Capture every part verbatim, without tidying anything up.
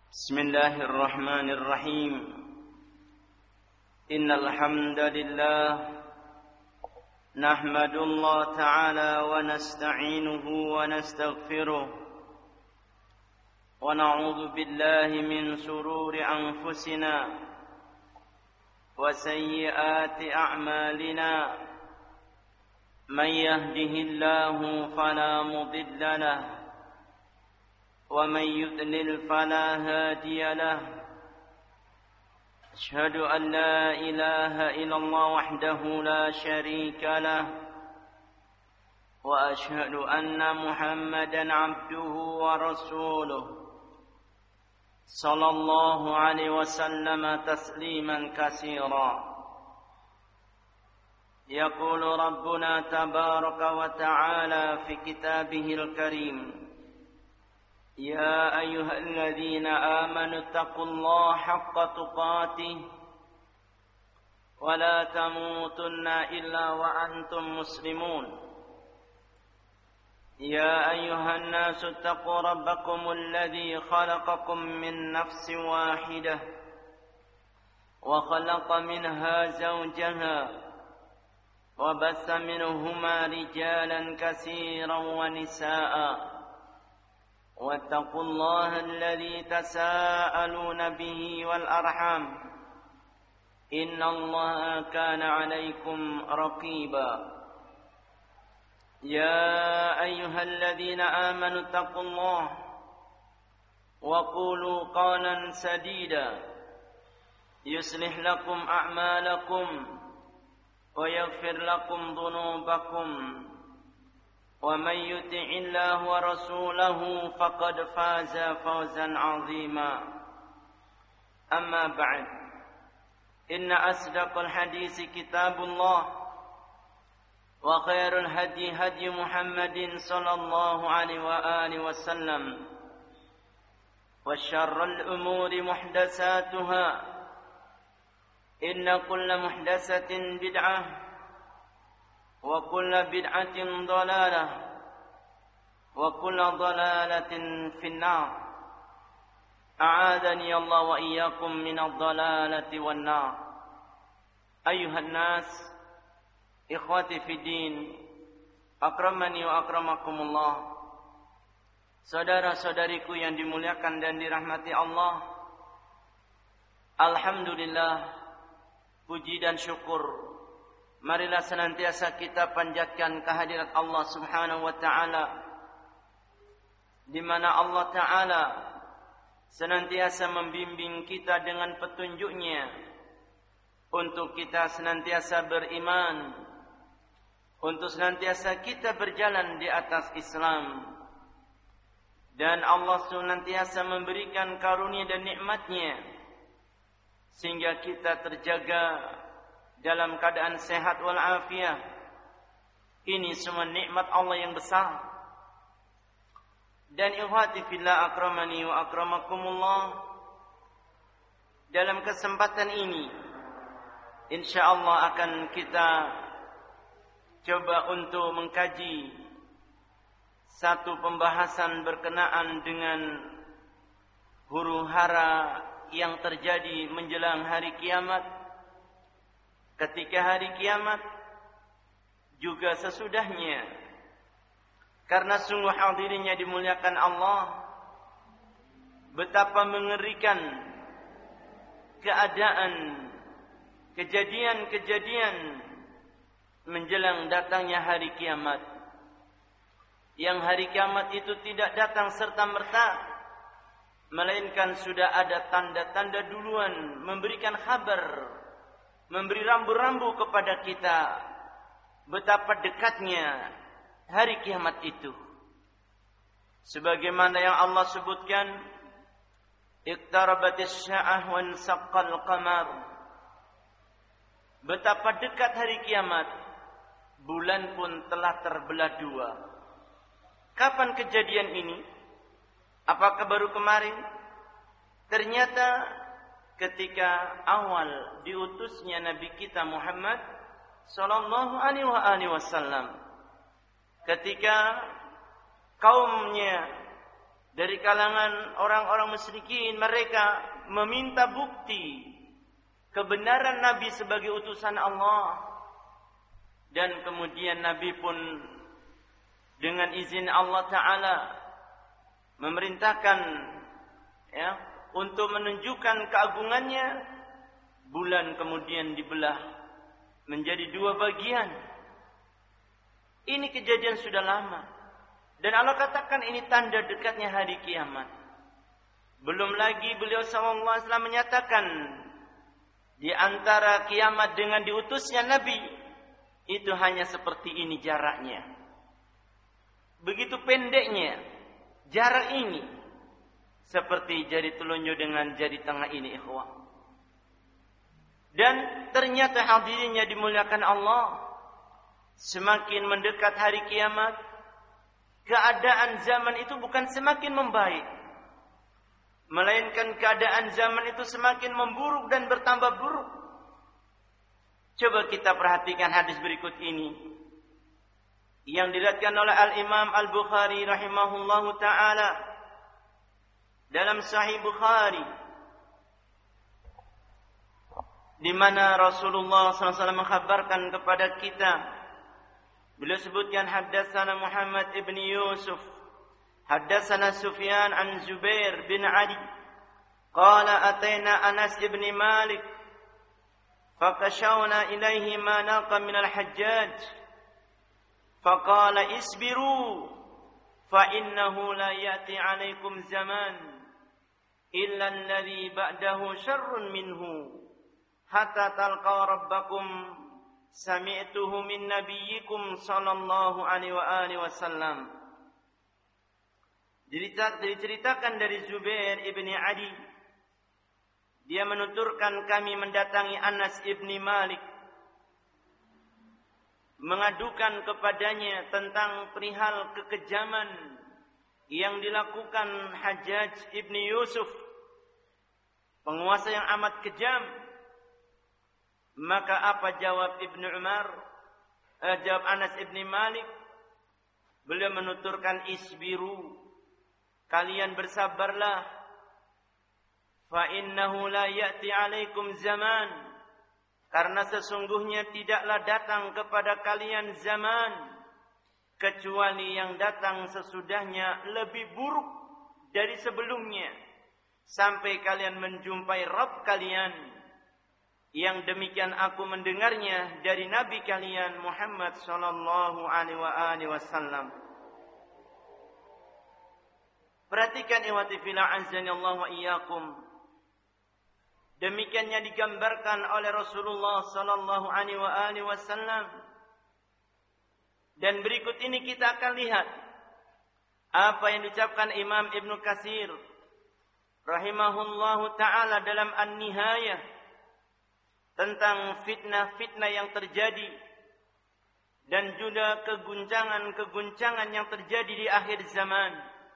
بسم الله الرحمن الرحيم إن الحمد لله نحمد الله تعالى ونستعينه ونستغفره ونعوذ بالله من شرور أنفسنا وسيئات أعمالنا من يهده الله فلا مضل له ومن يضلل فلا هادي له أشهد أن لا إله إلا الله وحده لا شريك له وأشهد أن محمدا عبده ورسوله صلى الله عليه وسلم تسليما كثيرا يقول ربنا تبارك وتعالى في كتابه الكريم يا أيها الذين آمنوا اتقوا الله حق تقاته ولا تموتن إلا وأنتم مسلمون يا أيها الناس اتقوا ربكم الذي خلقكم من نفس واحدة وخلق منها زوجها وبث منهما رجالا كثيرا ونساء واتقوا الله الذي تساءلون به والأرحام إن الله كان عليكم رقيبا يا أيها الذين آمنوا اتقوا الله وقولوا قولا سديدا يصلح لكم أعمالكم ويغفر لكم ذنوبكم ومن يطع الله ورسوله فقد فاز فوزا عظيما أما بعد إن أصدق الحديث كتاب الله وخير الهدي هدي محمد صلى الله عليه وآله وسلم وشر الأمور محدثاتها إن كل محدثة بدعة وكل بدعة ضلالة وكل ضلالة في النار أعاذني الله وإياكم من الضلالة والنار أيها الناس إخوتي في الدين أكرمني وأكرمكم الله. Saudara-saudariku yang dimuliakan dan dirahmati Allah, alhamdulillah, puji dan syukur marilah senantiasa kita panjatkan kehadirat Allah Subhanahu wa taala, di mana Allah taala senantiasa membimbing kita dengan petunjuk-Nya untuk kita senantiasa beriman, untuk senantiasa kita berjalan di atas Islam, dan Allah senantiasa memberikan karunia dan nikmat-Nya sehingga kita terjaga dalam keadaan sehat walafiat. Ini semua nikmat Allah yang besar. Dan ikhwati fillah akramani wa akramakumullah, dalam kesempatan ini insyaallah akan kita coba untuk mengkaji satu pembahasan berkenaan dengan huru-hara yang terjadi menjelang hari kiamat, ketika hari kiamat juga sesudahnya. Karena sungguh hadirinnya dimuliakan Allah, betapa mengerikan keadaan, kejadian-kejadian menjelang datangnya hari kiamat. Yang hari kiamat itu tidak datang serta-merta, melainkan sudah ada tanda-tanda duluan memberikan kabar, memberi rambu-rambu kepada kita betapa dekatnya hari kiamat itu. Sebagaimana yang Allah sebutkan, iqtarabatis sya'ah wa insaqqal qamar. Betapa dekat hari kiamat, bulan pun telah terbelah dua. Kapan kejadian ini? Apakah baru kemarin? Ternyata ketika awal diutusnya Nabi kita Muhammad sallallahu alaihi wasallam, ketika kaumnya dari kalangan orang-orang musyrikin, mereka meminta bukti kebenaran Nabi sebagai utusan Allah. Dan kemudian Nabi pun dengan izin Allah Ta'ala memerintahkan ya, untuk menunjukkan keagungannya. Bulan kemudian dibelah menjadi dua bagian. Ini kejadian sudah lama. Dan Allah katakan ini tanda dekatnya hari kiamat. Belum lagi beliau sallallahu alaihi wasallam menyatakan di antara kiamat dengan diutusnya Nabi itu hanya seperti ini jaraknya. Begitu pendeknya jarak ini, seperti jari telunjuk dengan jari tengah ini, ikhwah. Dan ternyata hadirinnya dimuliakan Allah, semakin mendekat hari kiamat, keadaan zaman itu bukan semakin membaik, melainkan keadaan zaman itu semakin memburuk dan bertambah buruk. Coba kita perhatikan hadis berikut ini yang diriwayatkan oleh Al-Imam Al-Bukhari rahimahullahu ta'ala dalam Sahih Bukhari, di mana Rasulullah sallallahu alaihi wasallam mengkhabarkan kepada kita. Beliau sebutkan haddatsana Muhammad ibn Yusuf, haddatsana Sufyan an Zubair bin Ali, qala ataina Anas ibn Malik, fakashawna ilaihi ma naqa min al-Hajjaj, faqala isbiru fa innahu la ya'ti 'alaikum zaman illa alladhi ba'dahu syarrun minhu hatta talqaw rabbakum sami'tuhu min nabiyyikum sallallahu alaihi wa alihi wasallam. Diceritakan dari Zubair ibni Adi, dia menuturkan kami mendatangi Anas ibni Malik, mengadukan kepadanya tentang perihal kekejaman yang dilakukan Hajjaj ibni Yusuf, penguasa yang amat kejam. Maka apa jawab Ibnu Umar? Eh, jawab Anas ibni Malik. Beliau menuturkan isbiru, kalian bersabarlah. Fa innahu la ya'ti 'alaikum zaman, karena sesungguhnya tidaklah datang kepada kalian zaman kecuali yang datang sesudahnya lebih buruk dari sebelumnya, sampai kalian menjumpai Rabb kalian. Yang demikian aku mendengarnya dari Nabi kalian Muhammad sallallahu alaihi wasallam. Perhatikan ikhwati fillah azza wa iyyakum. Demikiannya digambarkan oleh Rasulullah sallallahu alaihi wasallam. Dan berikut ini kita akan lihat apa yang diucapkan Imam Ibnu Katsir rahimahullahu taala dalam An-Nihayah tentang fitnah-fitnah yang terjadi dan juga keguncangan-keguncangan yang terjadi di akhir zaman.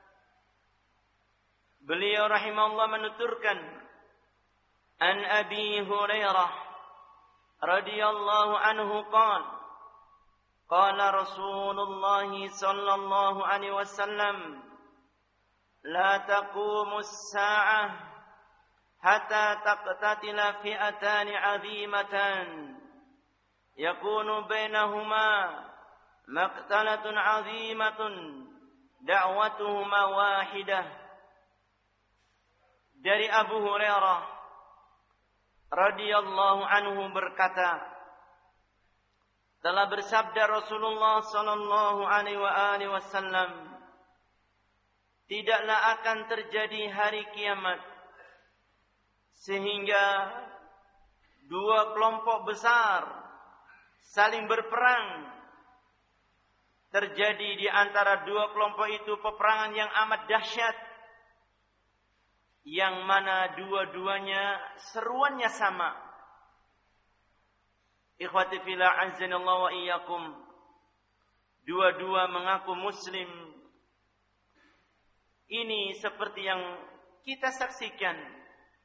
Beliau rahimahullah menuturkan, an Abi Hurairah radhiyallahu anhu qala qala Rasulullah sallallahu alaihi wasallam la taqumus sa'ah hatta taqtatila fi'atani 'azimatan yakunu bainahuma maqtalatun 'azimatun da'watuhuma wahidah. Dari Abu Hurairah radhiyallahu anhu berkata, telah bersabda Rasulullah sallallahu alaihi wasallam, tidaklah akan terjadi hari kiamat sehingga dua kelompok besar saling berperang. Terjadi di antara dua kelompok itu peperangan yang amat dahsyat, yang mana dua-duanya seruannya sama. Ikhwati fillah azanallahu wa iyyakum, dua-dua mengaku muslim. Ini seperti yang kita saksikan.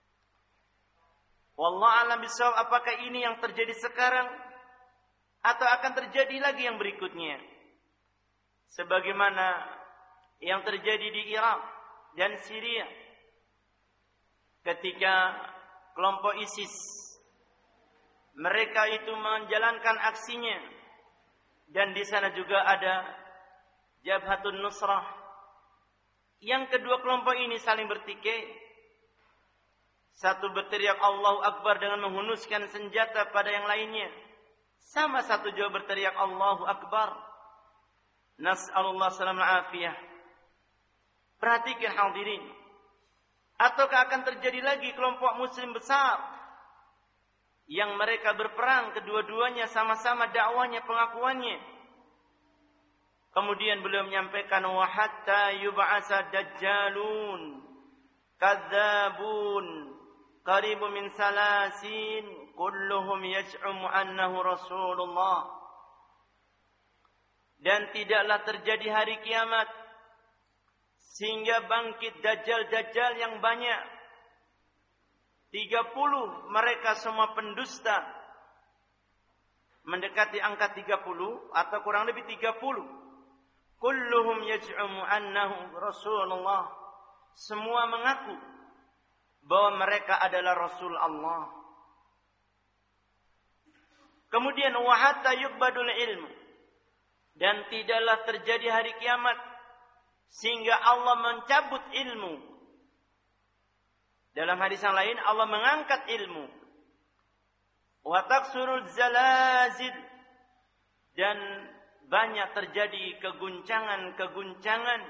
Wallahu a'lam bishawab, apakah ini yang terjadi sekarang atau akan terjadi lagi yang berikutnya? Sebagaimana yang terjadi di Irak dan Syria. Ketika kelompok ISIS mereka itu menjalankan aksinya, dan di sana juga ada Jabhatun Nusrah. Yang kedua kelompok ini saling bertikai. Satu berteriak Allahu Akbar dengan menghunuskan senjata pada yang lainnya. Sama satu juga berteriak Allahu Akbar. Nas'alullah salam al-afiyah. Perhatikan hadirin. Ataukah akan terjadi lagi kelompok muslim besar yang mereka berperang, kedua-duanya sama-sama dakwahnya, pengakuannya. Kemudian beliau menyampaikan wa hatta yub'asa dajjalun kadzabun qaribu min salasin kulluhum yas'umu annahu Rasulullah. Dan tidaklah terjadi hari kiamat sehingga bangkit dajjal-dajjal yang banyak. tiga puluh mereka semua pendusta. Mendekati angka tiga puluh atau kurang lebih tiga puluh. Kulluhum yaj'umu annahu Rasulullah. Semua mengaku bahwa mereka adalah Rasul Allah. Kemudian wa hatta yuqbadul ilmu. Dan tidaklah terjadi hari kiamat sehingga Allah mencabut ilmu. Dalam hadis yang lain Allah mengangkat ilmu. Wa taqsurul zalazil. Dan banyak terjadi keguncangan-keguncangan.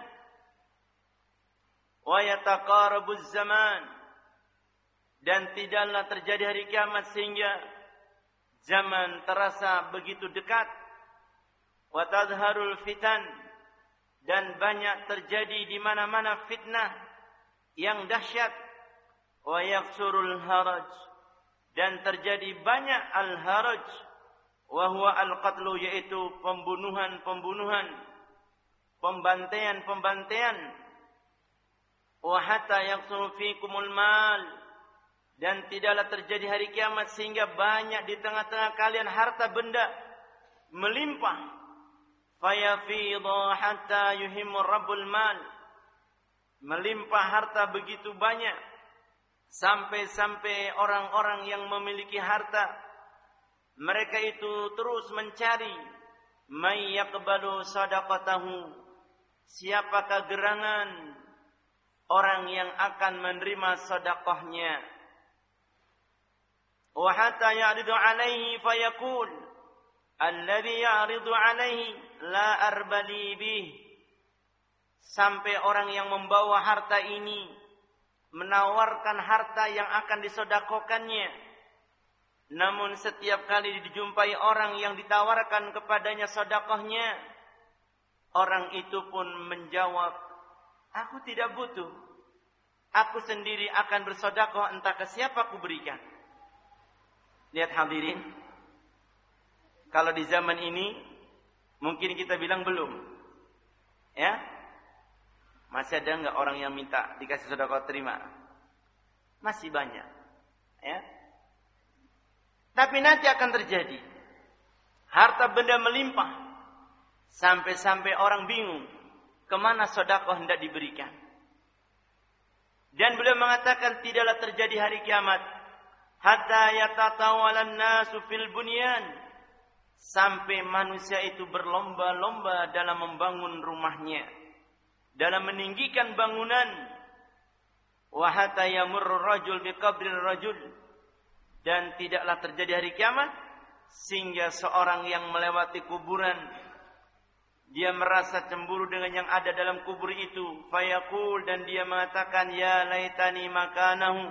Wa yataqarabuz zaman. Dan tidaklah terjadi hari kiamat sehingga zaman terasa begitu dekat. Wa tadharul fitan. Dan banyak terjadi di mana-mana fitnah yang dahsyat. Wa yaksurul haraj. Dan terjadi banyak al-haraj. Wa huwa al-qatlu, yaitu pembunuhan-pembunuhan, pembantaian-pembantaian. Wa hatta yaksuru fikumul mal. Dan tidaklah terjadi hari kiamat sehingga banyak di tengah-tengah kalian harta benda melimpah. Fayafidha hatta yuhimmur rabbul mal. Melimpah harta begitu banyak sampai-sampai orang-orang yang memiliki harta mereka itu terus mencari may yaqbalu sadaqatahu, siapakah gerangan orang yang akan menerima sedekahnya. Wa hatta ya'ridu alaihi fayaqul alladhi ya'ridu alaihi la arbali bih. Sampai orang yang membawa harta ini menawarkan harta yang akan disedekahkannya. Namun setiap kali dijumpai orang yang ditawarkan kepadanya sedekahnya, orang itu pun menjawab, aku tidak butuh. Aku sendiri akan bersedekah, entah ke siapa aku berikan. Lihat hadirin, kalau di zaman ini mungkin kita bilang belum, ya, masih ada nggak orang yang minta dikasih sedekah terima? Masih banyak, ya. Tapi nanti akan terjadi harta benda melimpah sampai-sampai orang bingung kemana sedekah hendak diberikan. Dan beliau mengatakan tidaklah terjadi hari kiamat hatta yatatawalan nasu fil bunyan, sampai manusia itu berlomba-lomba dalam membangun rumahnya, dalam meninggikan bangunan. Wa hatta yamurru rajul bi qabri rajul. Dan tidaklah terjadi hari kiamat sehingga seorang yang melewati kuburan dia merasa cemburu dengan yang ada dalam kubur itu. Fayaqul, dan dia mengatakan, ya laitani makanahu,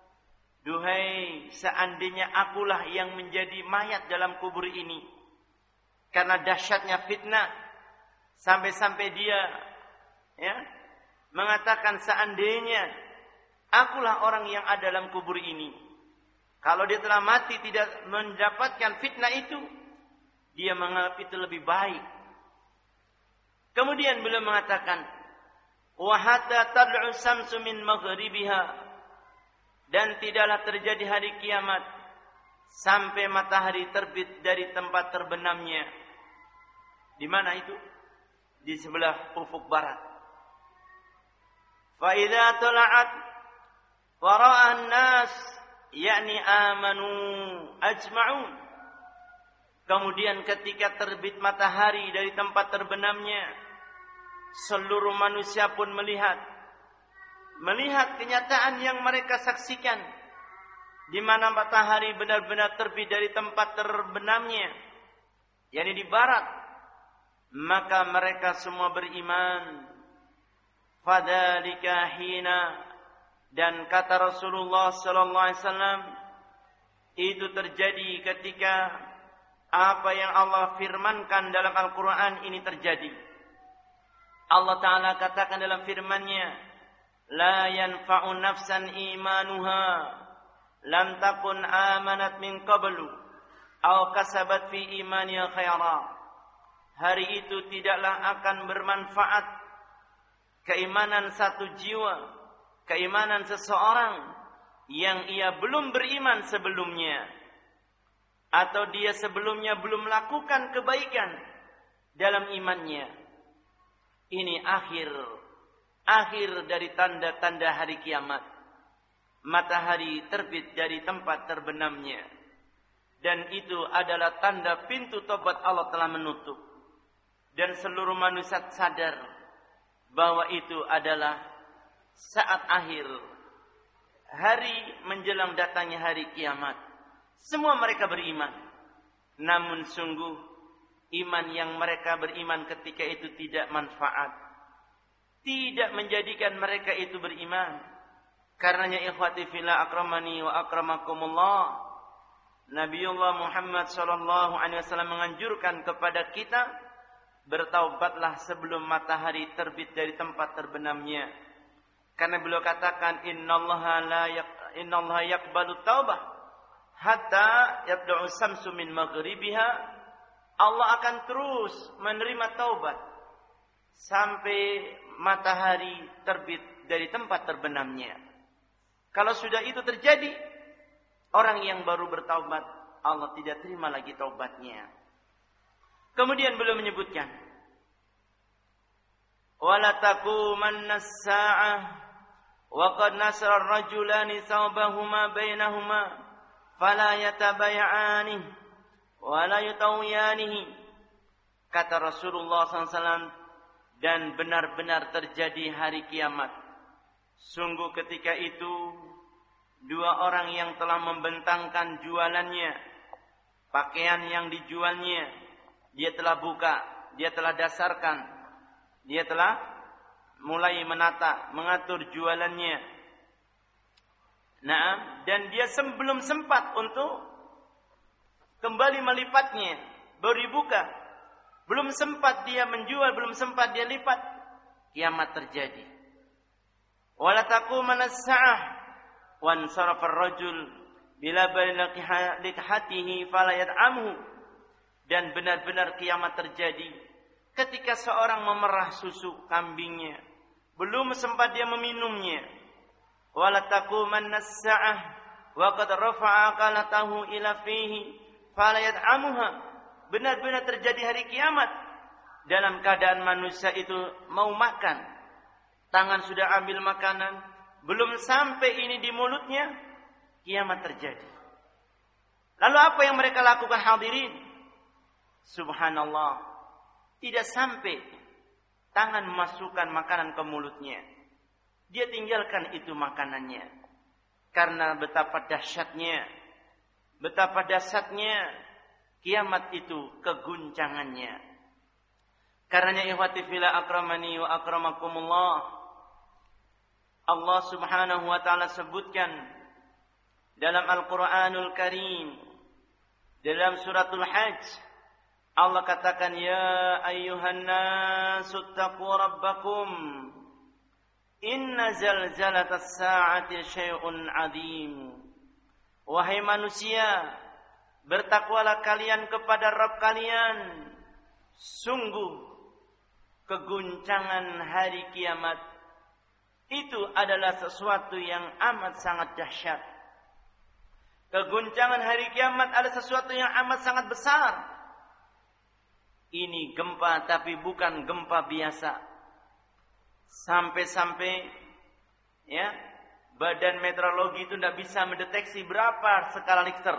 duhai seandainya akulah yang menjadi mayat dalam kubur ini. Karena dahsyatnya fitnah, sampai-sampai dia ya mengatakan seandainya akulah orang yang ada dalam kubur ini. Kalau dia telah mati tidak mendapatkan fitnah itu, dia menganggap itu lebih baik. Kemudian beliau mengatakan, wa hatta tad'u samsu min maghribiha, dan tidaklah terjadi hari kiamat sampai matahari terbit dari tempat terbenamnya. Di mana itu? Di sebelah ufuk barat. Fa idza tala'at wa ra'a an-nas yakni amanu ajma'un. Kemudian ketika terbit matahari dari tempat terbenamnya, seluruh manusia pun melihat melihat kenyataan yang mereka saksikan, di mana matahari benar-benar terbit dari tempat terbenamnya, yakni di barat, maka mereka semua beriman. Fadzalika hina, dan kata Rasulullah sallallahu alaihi wasallam, itu terjadi ketika apa yang Allah firmankan dalam Al-Quran ini terjadi. Allah Ta'ala katakan dalam firman-Nya, la yanfa'u nafsan imanuha lam takun amanat min qablu aw kasabat fi imaniha khaira. Hari itu tidaklah akan bermanfaat keimanan satu jiwa, keimanan seseorang yang ia belum beriman sebelumnya, atau dia sebelumnya belum melakukan kebaikan dalam imannya. Ini akhir akhir dari tanda-tanda hari kiamat. Matahari terbit dari tempat terbenamnya, dan itu adalah tanda pintu tobat Allah telah menutup, dan seluruh manusia sadar bahwa itu adalah saat akhir, hari menjelang datangnya hari kiamat. Semua mereka beriman, namun sungguh iman yang mereka beriman ketika itu tidak manfaat, tidak menjadikan mereka itu beriman. Karenanya ikhwati fillah akramani wa akramakumullah, Nabiullah Muhammad sallallahu alaihi wasallam menganjurkan kepada kita, bertaubatlah sebelum matahari terbit dari tempat terbenamnya. Karena beliau katakan, innallaha la yak innallaha yaqbalu taubah hatta yabda'u samsu min maghribiha. Allah akan terus menerima taubat sampai matahari terbit dari tempat terbenamnya. Kalau sudah itu terjadi, orang yang baru bertaubat, Allah tidak terima lagi taubatnya. Kemudian beliau menyebutkan, wala taqumanna as-sa'ah wa qad nasara ar-rajulani thawbahuma bainahuma fala yatabay'ani wa la yutawiyanihi. Kata Rasulullah sallallahu alaihi wasallam, dan benar-benar terjadi hari kiamat. Sungguh ketika itu dua orang yang telah membentangkan jualannya, pakaian yang dijualnya, dia telah buka, dia telah dasarkan, dia telah mulai menata, mengatur jualannya. Nah, dan dia belum sempat untuk kembali melipatnya, baru dibuka, belum sempat dia menjual, belum sempat dia lipat, kiamat terjadi. Wala taqumanna as-sa'ah wa ansarafa ar-rajul bila balikahatihi fala yad'amhu. Dan benar-benar kiamat terjadi ketika seorang memerah susu kambingnya, belum sempat dia meminumnya. Wala taqumanna as-sa'ah wa qad rafa'a qalatahu ila fihi fala yad'amuha. Benar-benar terjadi hari kiamat dalam keadaan manusia itu mau makan, tangan sudah ambil makanan, belum sampai ini di mulutnya, kiamat terjadi. Lalu apa yang mereka lakukan hadirin? Subhanallah, tidak sampai tangan memasukkan makanan ke mulutnya, dia tinggalkan itu makanannya. Karena betapa dahsyatnya, betapa dahsyatnya kiamat itu keguncangannya. Karenanya ikhwati fillah akramani wa akramakumullah, Allah Subhanahu wa taala sebutkan dalam Al-Qur'anul Karim, dalam suratul Hajj, Allah katakan, ya ayyuhan nasu taqu rabbakum inna zalzalatas sa'ati syai'un 'adzim. Wahai manusia, bertakwalah kalian kepada Rabb kalian, sungguh keguncangan hari kiamat itu adalah sesuatu yang amat sangat dahsyat. Keguncangan hari kiamat adalah sesuatu yang amat sangat besar. Ini gempa, tapi bukan gempa biasa. Sampai-sampai ya, badan meteorologi itu tidak bisa mendeteksi berapa skala Richter.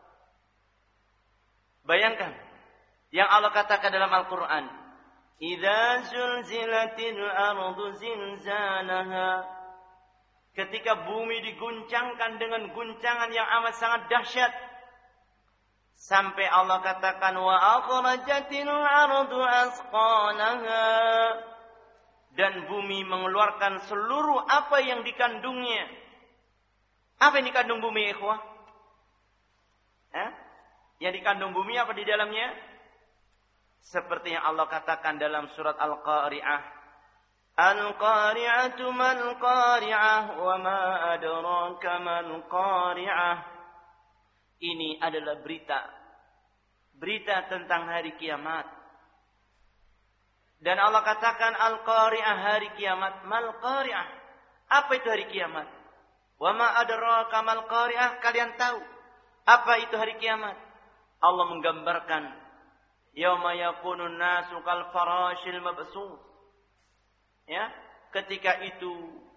Bayangkan yang Allah katakan dalam Al-Quran, "Idza zulzilatil ardu zilzalaha." Ketika bumi diguncangkan dengan guncangan yang amat sangat dahsyat, sampai Allah katakan, "Wa akhrajatil ardu asqalaha." Dan bumi mengeluarkan seluruh apa yang dikandungnya. Apa yang dikandung bumi, ikhwah? Eh? Yang dikandung bumi apa di dalamnya? Seperti yang Allah katakan dalam surat Al-Qari'ah. Al-Qari'atu mal Qari'ah wa ma adraka mal Qari'ah. Ini adalah berita. Berita tentang hari kiamat. Dan Allah katakan Al-Qari'ah, hari kiamat. Mal Qari'ah. Apa itu hari kiamat? Wa ma adraka mal Qari'ah. Kalian tahu apa itu hari kiamat? Allah menggambarkan yauma yakunun nasu kal farashil mabsus. Ya, ketika itu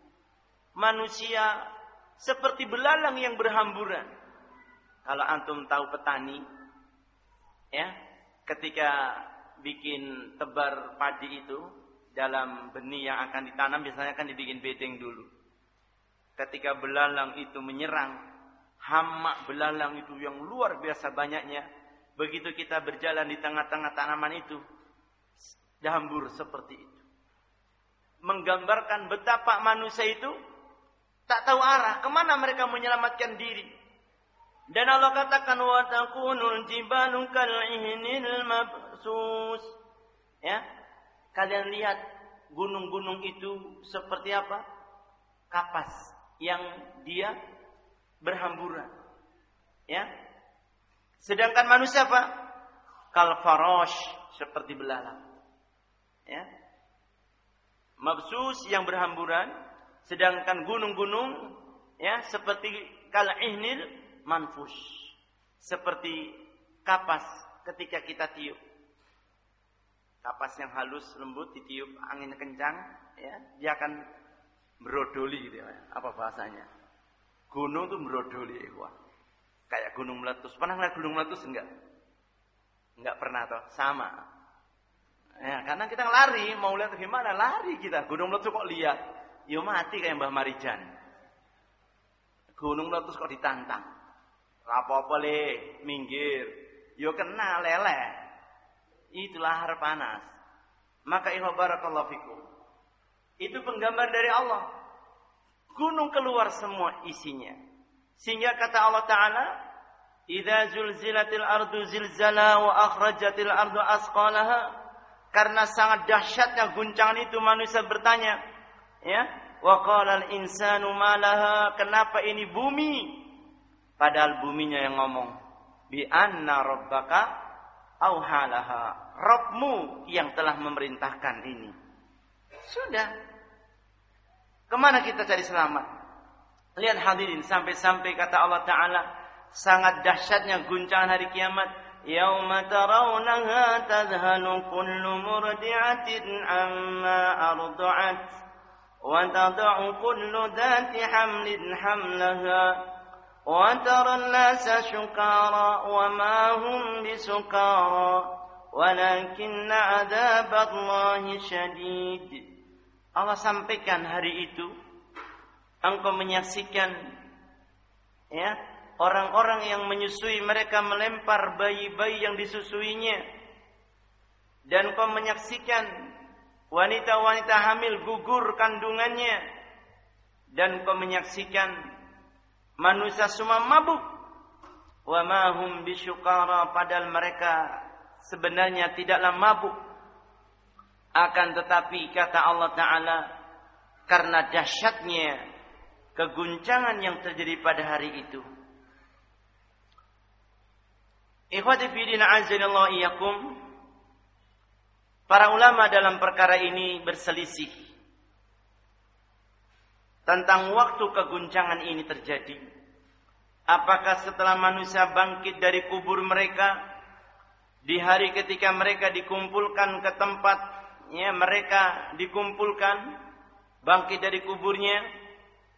manusia seperti belalang yang berhamburan. Kalau antum tahu petani, ya, ketika bikin tebar padi itu dalam benih yang akan ditanam biasanya kan dibikin bedeng dulu. Ketika belalang itu menyerang, hama belalang itu yang luar biasa banyaknya, begitu kita berjalan di tengah-tengah tanaman itu, dihambur seperti itu. Menggambarkan betapa manusia itu tak tahu arah, kemana mereka menyelamatkan diri. Dan Allah katakan, wa takunul jibalu kal'ihnil mabsus. Ya, kalian lihat gunung-gunung itu seperti apa? Kapas yang dia berhamburan. Ya. Sedangkan manusia apa? Kal farash, seperti belalang. Ya. Mabsus yang berhamburan, sedangkan gunung-gunung ya seperti kal ihnil manfush, seperti kapas ketika kita tiup. Kapas yang halus lembut ditiup angin kencang, ya, dia akan berodoli gitu ya. Apa bahasanya? Gunung tuh berodoli, wah. Kayak gunung meletus. Pernah lihat gunung meletus enggak? Enggak pernah toh, sama. Ya, karena kita lari, mau lihat gimana? Lari kita. Gunung meletus kok lihat? Yo mati kayak Mbah Marijan. Gunung meletus kok ditantang. Apa-apa le, minggir. Yo kena lele. Itulah lahar panas. Maka ikhwan barakallahu fikum. Itu penggambar dari Allah. Gunung keluar semua isinya. Sehingga kata Allah Ta'ala, "Idza zulzilatil ardu zilzala wa akhrajatil ardu asqalaha." Karena sangat dahsyatnya guncangan itu, manusia bertanya, ya, wa qala al-insanu ma laha, kenapa ini bumi? Padahal buminya yang ngomong, bi anna rabbaka auhalaha, Rabbmu yang telah memerintahkan ini. Sudah. Kemana kita cari selamat? Lihat hadirin, sampai-sampai kata Allah Ta'ala, sangat dahsyatnya guncangan hari kiamat. Yauma tarawnaha tadhhalu kullu murdi'atin amma arda'at wa tad'u kullu dhati hamlin hamlaha wa tara an-nasa sukara wa ma hum bisukara walakinna 'adzaballahi syadid. Allah sampaikan hari itu engkau menyaksikan, ya, orang-orang yang menyusui, mereka melempar bayi-bayi yang disusuinya. Dan kau menyaksikan wanita-wanita hamil gugur kandungannya. Dan kau menyaksikan manusia semua mabuk. Wa ma hum bisyukara, padahal mereka sebenarnya tidaklah mabuk. Akan tetapi kata Allah Ta'ala, karena dahsyatnya keguncangan yang terjadi pada hari itu. Ikhwati fi din azanillahu iyyakum. Para ulama dalam perkara ini berselisih tentang waktu keguncangan ini terjadi. Apakah setelah manusia bangkit dari kubur mereka, di hari ketika mereka dikumpulkan ke tempatnya, mereka dikumpulkan bangkit dari kuburnya,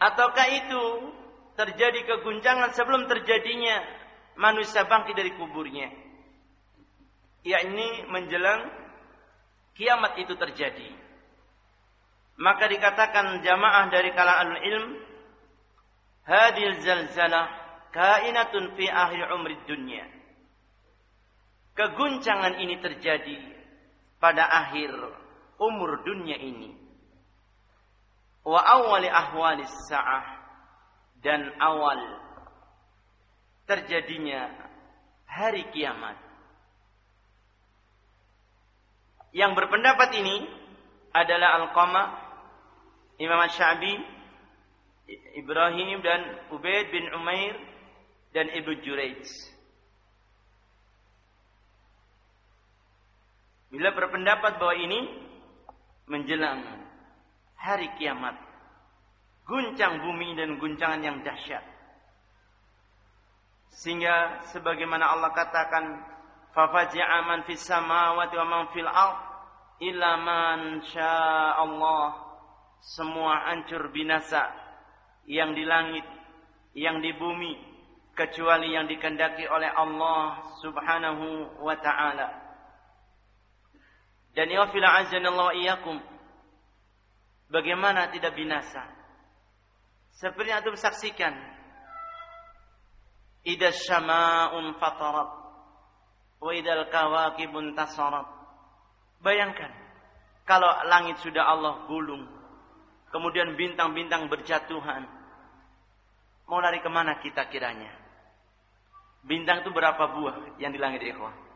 Ataukah itu terjadi keguncangan sebelum terjadinya manusia bangkit dari kuburnya, yakni menjelang kiamat itu terjadi. Maka dikatakan jamaah dari kalangan ilm, hadhil zalzalah kainatun fi akhir umri dunya. Keguncangan ini terjadi pada akhir umur dunia ini. Wa awwali ahwalis sa'ah, dan awal terjadinya hari kiamat. Yang berpendapat ini adalah Alqamah, Imam Asy-Sya'bi, Ibrahim dan Ubaid bin Umair dan Ibnu Jurayj. Bila berpendapat bahwa ini menjelang hari kiamat, guncang bumi dan guncangan yang dahsyat. Sehingga sebagaimana Allah katakan, fafazi'a man fis samawati wa man fil ard illa man syaa Allah. Semua hancur binasa yang di langit, yang di bumi, kecuali yang dikehendaki oleh Allah Subhanahu wa taala. Dan ya fil azanallahu iyyakum, bagaimana tidak binasa? Seperti yang antum saksikan, idza syama'un fatarat wa idzal kawakibun tasarat. Bayangkan kalau langit sudah Allah gulung, kemudian bintang-bintang berjatuhan, mau lari kemana kita kiranya? Bintang itu berapa buah yang di langit, ikhwah?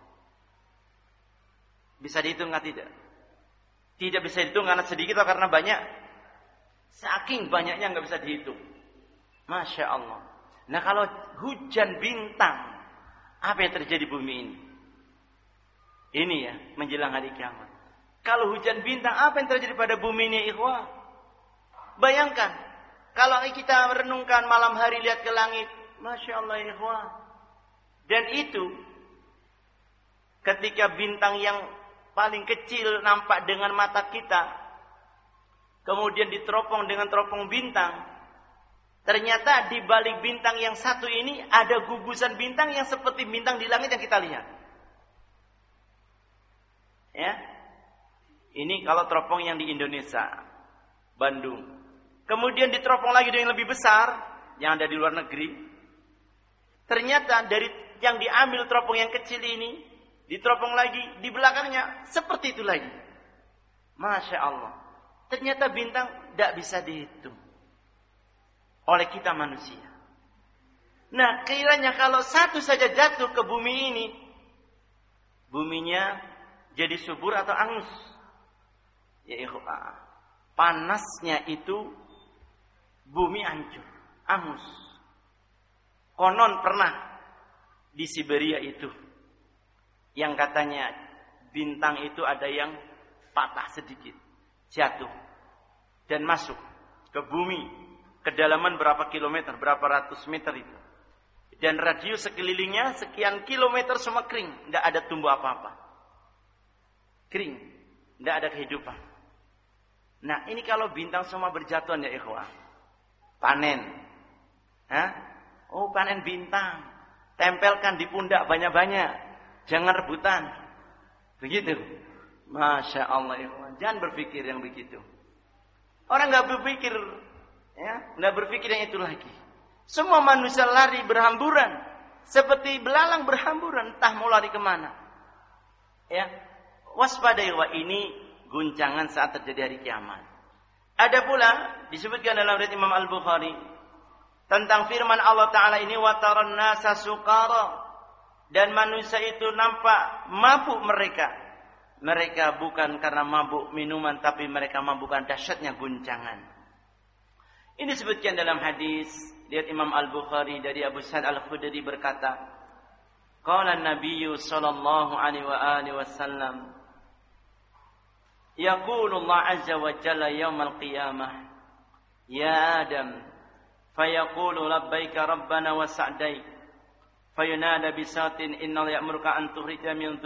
Bisa dihitung nggak? Tidak. Tidak bisa dihitung karena sedikit atau karena banyak. Saking banyaknya nggak bisa dihitung. Masya Allah. Nah kalau hujan bintang, apa yang terjadi di bumi ini? Ini ya, menjelang hari kiamat. Kalau hujan bintang, apa yang terjadi pada bumi ini, ikhwah? Bayangkan, kalau kita merenungkan malam hari lihat ke langit, Masya Allah, ikhwah. Dan itu, ketika bintang yang paling kecil nampak dengan mata kita, kemudian diteropong dengan teropong bintang, ternyata di balik bintang yang satu ini ada gugusan bintang yang seperti bintang di langit yang kita lihat. Ya, ini kalau teropong yang di Indonesia, Bandung. Kemudian diteropong lagi dengan yang lebih besar yang ada di luar negeri. Ternyata dari yang diambil teropong yang kecil ini, diteropong lagi di belakangnya seperti itu lagi. Masya Allah. Ternyata bintang tidak bisa dihitung oleh kita manusia. Nah, kiranya kalau satu saja jatuh ke bumi ini, buminya jadi subur atau angus? Ya ikhwah, panasnya itu bumi hancur, angus. Konon pernah di Siberia itu, yang katanya bintang itu ada yang patah sedikit, jatuh dan masuk ke bumi, kedalaman berapa kilometer, berapa ratus meter itu, dan radius sekelilingnya sekian kilometer semua kering, tidak ada tumbuh apa-apa, kering, tidak ada kehidupan. Nah ini kalau bintang semua berjatuhan ya ikhwah, panen, Hah? oh panen bintang, tempelkan di pundak banyak-banyak. Jangan rebutan. Begitu. Masya Allah. Jangan berpikir yang begitu. Orang nggak berpikir, ya, nggak berpikir yang itu lagi. Semua manusia lari berhamburan, seperti belalang berhamburan, entah mau lari kemana. Ya, waspadai wa ini guncangan saat terjadi hari kiamat. Ada pula disebutkan dalam riwayat Imam Al-Bukhari tentang firman Allah Taala ini, wa taran nasa sukara. Dan manusia itu nampak mabuk mereka. Mereka bukan karena mabuk minuman, tapi mereka mabuk karena dahsyatnya guncangan. Ini disebutkan dalam hadis lihat Imam Al-Bukhari dari Abu Sa'id Al-Khudri berkata, qala an-nabiyyu sallallahu alaihi wa alihi wasallam, yaqulu Allah azza wa jalla yaumal qiyamah, ya Adam, fayaqulu labbaika rabbana wa sa'daik. Fayunada bisatin innal ya'muruka an tukhrija min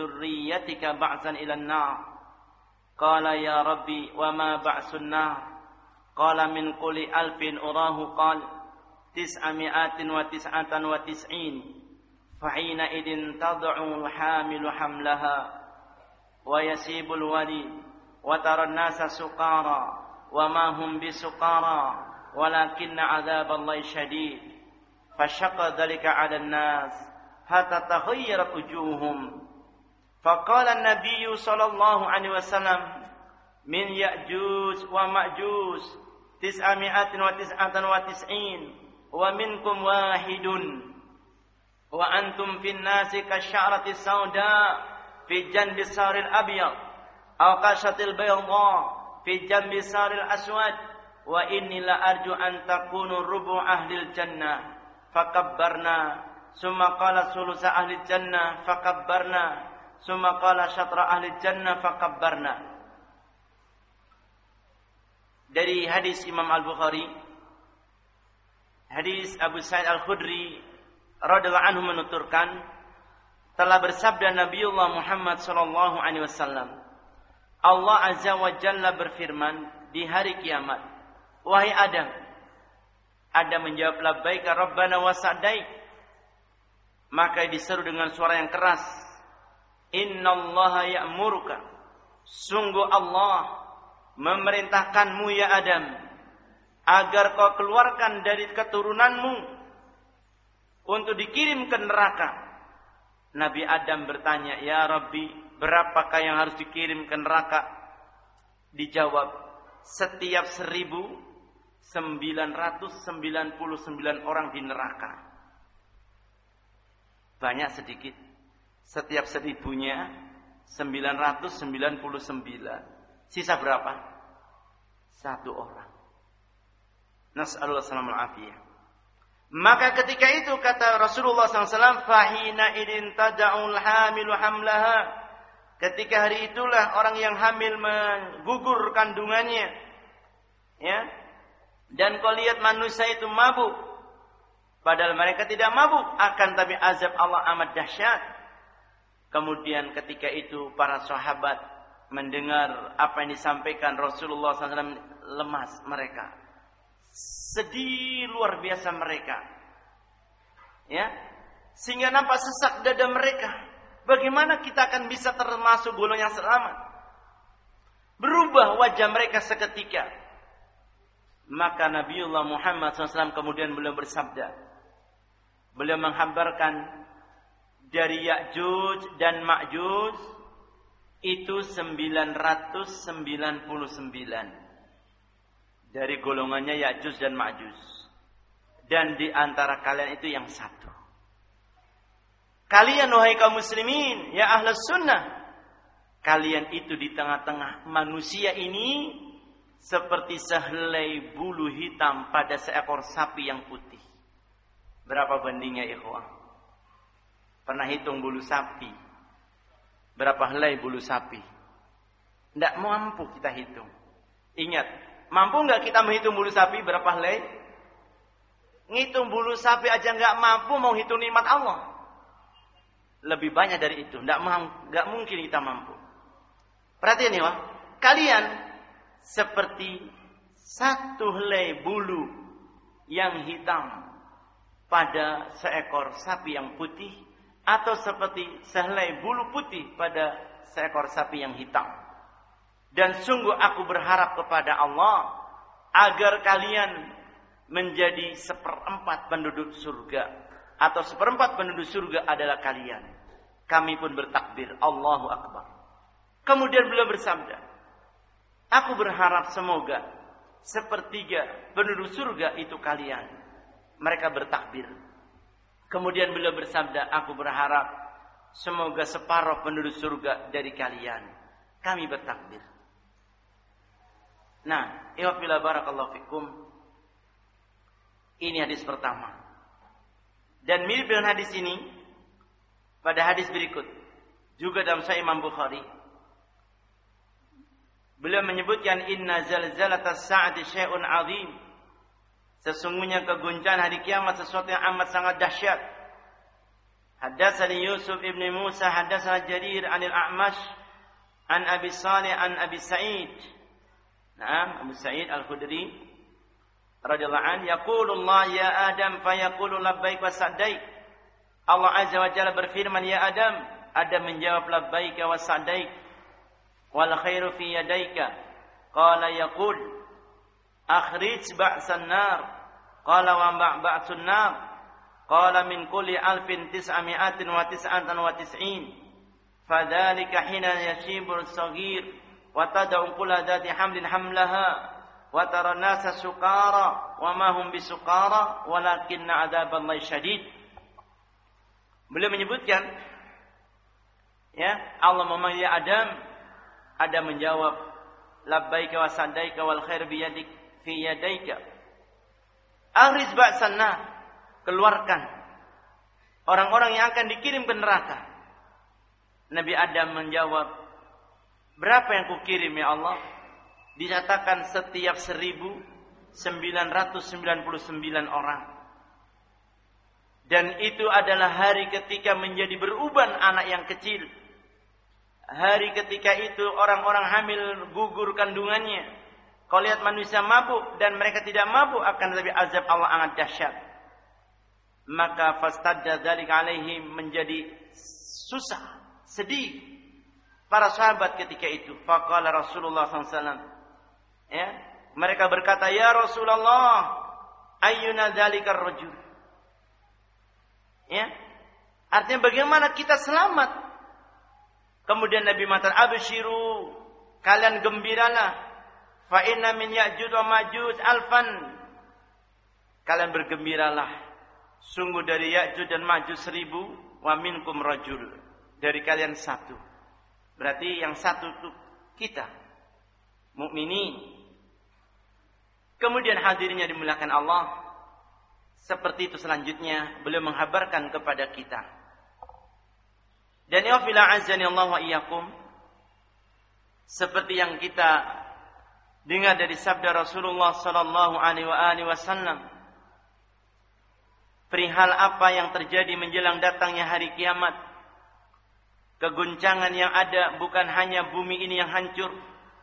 dzurriyyatika ba'san ila an-nar. Qala ya rabbi wa ma ba'sun nar? qala min kulli alfin urahu qala tis'ami'atin wa tis'atan wa tis'in fahina idin tad'u al-hamilu hamlaha wa yasibul wali wa tara an-nasa suqara wa ma hum bisukara walakinna 'adzaballahi syadid fashaqqa dhalika 'ala an-nas hatta taghayyarat wujuhum faqala an-nabiy sallallahu alaihi wasallam min ya'juj wa ma'juj tis'ami'atin wa tis'atan wa tis'in wa minkum wahidun wa antum fin nasi kasya'rati sauda fi janbi saril abyad aw kashatil bayda fi janbi saril aswad wa inni la arju an takunu rubu ahlil jannah fakabbarna summa qala sulusa ahlil jannah fakabbarna summa qala syatra ahlil jannah fakabbarna. Dari hadis Imam Al-Bukhari, hadis Abu Sa'id Al-Khudri radhiyallahu anhu menuturkan, telah bersabda Nabiullah Muhammad sallallahu alaihi wasallam, Allah Azza wa Jalla berfirman di hari kiamat, wahai Adam. Adam menjawab, labbaika rabbana wa sa'daik. Maka diseru dengan suara yang keras, innallaha ya'muruka, sungguh Allah memerintahkanmu ya Adam agar kau keluarkan dari keturunanmu untuk dikirim ke neraka. Nabi Adam bertanya, ya Rabbi, berapakah yang harus dikirim ke neraka? Dijawab, setiap seribu sembilan ratus sembilan puluh sembilan orang di neraka. Banyak sedikit. Setiap seribunya sembilan ratus sembilan puluh sembilan. Sisa berapa? Satu orang. Nas'alullah salamul afiyah. Maka ketika itu kata Rasulullah sallallahu alaihi wasallam, fahina idin tada'ul hamilu hamlaha. Ketika hari itulah orang yang hamil menggugur kandungannya. Ya. Dan kau lihat manusia itu mabuk. Padahal mereka tidak mabuk. Akan tapi azab Allah amat dahsyat. Kemudian ketika itu para sahabat mendengar apa yang disampaikan Rasulullah sallallahu alaihi wasallam, lemas mereka. Sedih luar biasa mereka. Ya. Sehingga nampak sesak dada mereka. Bagaimana kita akan bisa termasuk golongan yang selamat? Berubah wajah mereka seketika. Maka Nabiullah Muhammad sallallahu alaihi wasallam kemudian beliau bersabda. Beliau menghabarkan dari Ya'juj dan Ma'juj itu sembilan ratus sembilan puluh sembilan. Dari golongannya Ya'juj dan Ma'juj. Dan di antara kalian itu yang satu. Kalian wahai kaum muslimin, ya ahlus sunnah, kalian itu di tengah-tengah manusia ini seperti sehelai bulu hitam pada seekor sapi yang putih. Berapa bandingnya ikhwah? Pernah hitung bulu sapi? Berapa helai bulu sapi? Tidak mampu kita hitung. Ingat, mampu nggak kita menghitung bulu sapi berapa helai? Ngitung bulu sapi aja nggak mampu, mau hitung nikmat Allah. Lebih banyak dari itu. Nggak nggak mungkin kita mampu. Perhatian ya, kalian seperti satu helai bulu yang hitam pada seekor sapi yang putih, atau seperti sehelai bulu putih pada seekor sapi yang hitam. Dan sungguh aku berharap kepada Allah agar kalian menjadi seperempat penduduk surga, atau seperempat penduduk surga adalah kalian. Kami pun bertakbir, Allahu Akbar. Kemudian beliau bersabda, aku berharap semoga sepertiga penduduk surga itu kalian. Mereka bertakbir. Kemudian beliau bersabda, aku berharap semoga separuh penduduk surga dari kalian. Kami bertakbir. Nah, iwafillah barakallahu fikum. Ini hadis pertama. Dan mirip dengan hadis ini pada hadis berikut, juga dalam Sahih Imam Bukhari. Beliau menyebutkan inna zalzalatas sa'ati syai'un 'azim. Sesungguhnya keguncangan hari kiamat sesuatu yang amat sangat dahsyat. Haddatsani Yusuf ibn Musa haddatsana Jarir 'anil A'mash an Abi Salih an Abi Sa'id. Naam, Abu Sa'id Al-Khudri radhiyallahu an, yaqulullah ya Adam fayaqulu labbaik wa sa'daik. Allah azza wa jalla berfirman, ya Adam, Adam menjawab labbaik wa sa'daik wal khairu fi yadaika. Qala yaqul akhrij ba'san nar. Qala wa ba'sun nar. Qala min kulli alfin tis'ami'atin wa tis'atan wa tis'in. Fadzalika hina yashibul saghir wa tad'u kulla dhati hamlin hamlaha wa tara an-nasa sukara wa ma hum bisukara walakinna 'adzaballahi syadid. Beliau menyebutkan, ya, Allah memanggil Adam, Adam menjawab labbaika wa sa'daika wal khair bi yadik fi yadaika. Akhriz ba'san nar, keluarkan orang-orang yang akan dikirim ke neraka. Nabi Adam menjawab, berapa yang kukirim ya Allah? Dinyatakan setiap seribu sembilan ratus sembilan puluh sembilan orang. Dan itu adalah hari ketika menjadi beruban anak yang kecil. Hari ketika itu orang-orang hamil gugur kandungannya. Kau lihat manusia mabuk dan mereka tidak mabuk, akan tetapi azab Allah amat dahsyat. Maka fastadda dzalika alaihim, menjadi susah, sedih para sahabat ketika itu. Faqala Rasulullah sallallahu alaihi wasallam, ya, mereka berkata, ya Rasulullah, ayyuna dzalikar rajul. Ya, artinya bagaimana kita selamat? Kemudian Nabi mengatakan, absyiru, kalian gembiralah. Fa inna min Ya'juj wa Ma'juj alfan. Kalian bergembiralah. Sungguh dari Ya'juj dan Ma'juj seribu, wa minkum rajul. Dari kalian satu. Berarti yang satu itu kita, mukminin. Kemudian hadirinnya dimuliakan Allah. Seperti itu selanjutnya beliau menghabarkan kepada kita. Dan ya fila azani Allah wa iyyakum, seperti yang kita dengar dari sabda Rasulullah sallallahu alaihi wasallam perihal apa yang terjadi menjelang datangnya hari kiamat. Keguncangan yang ada bukan hanya bumi ini yang hancur,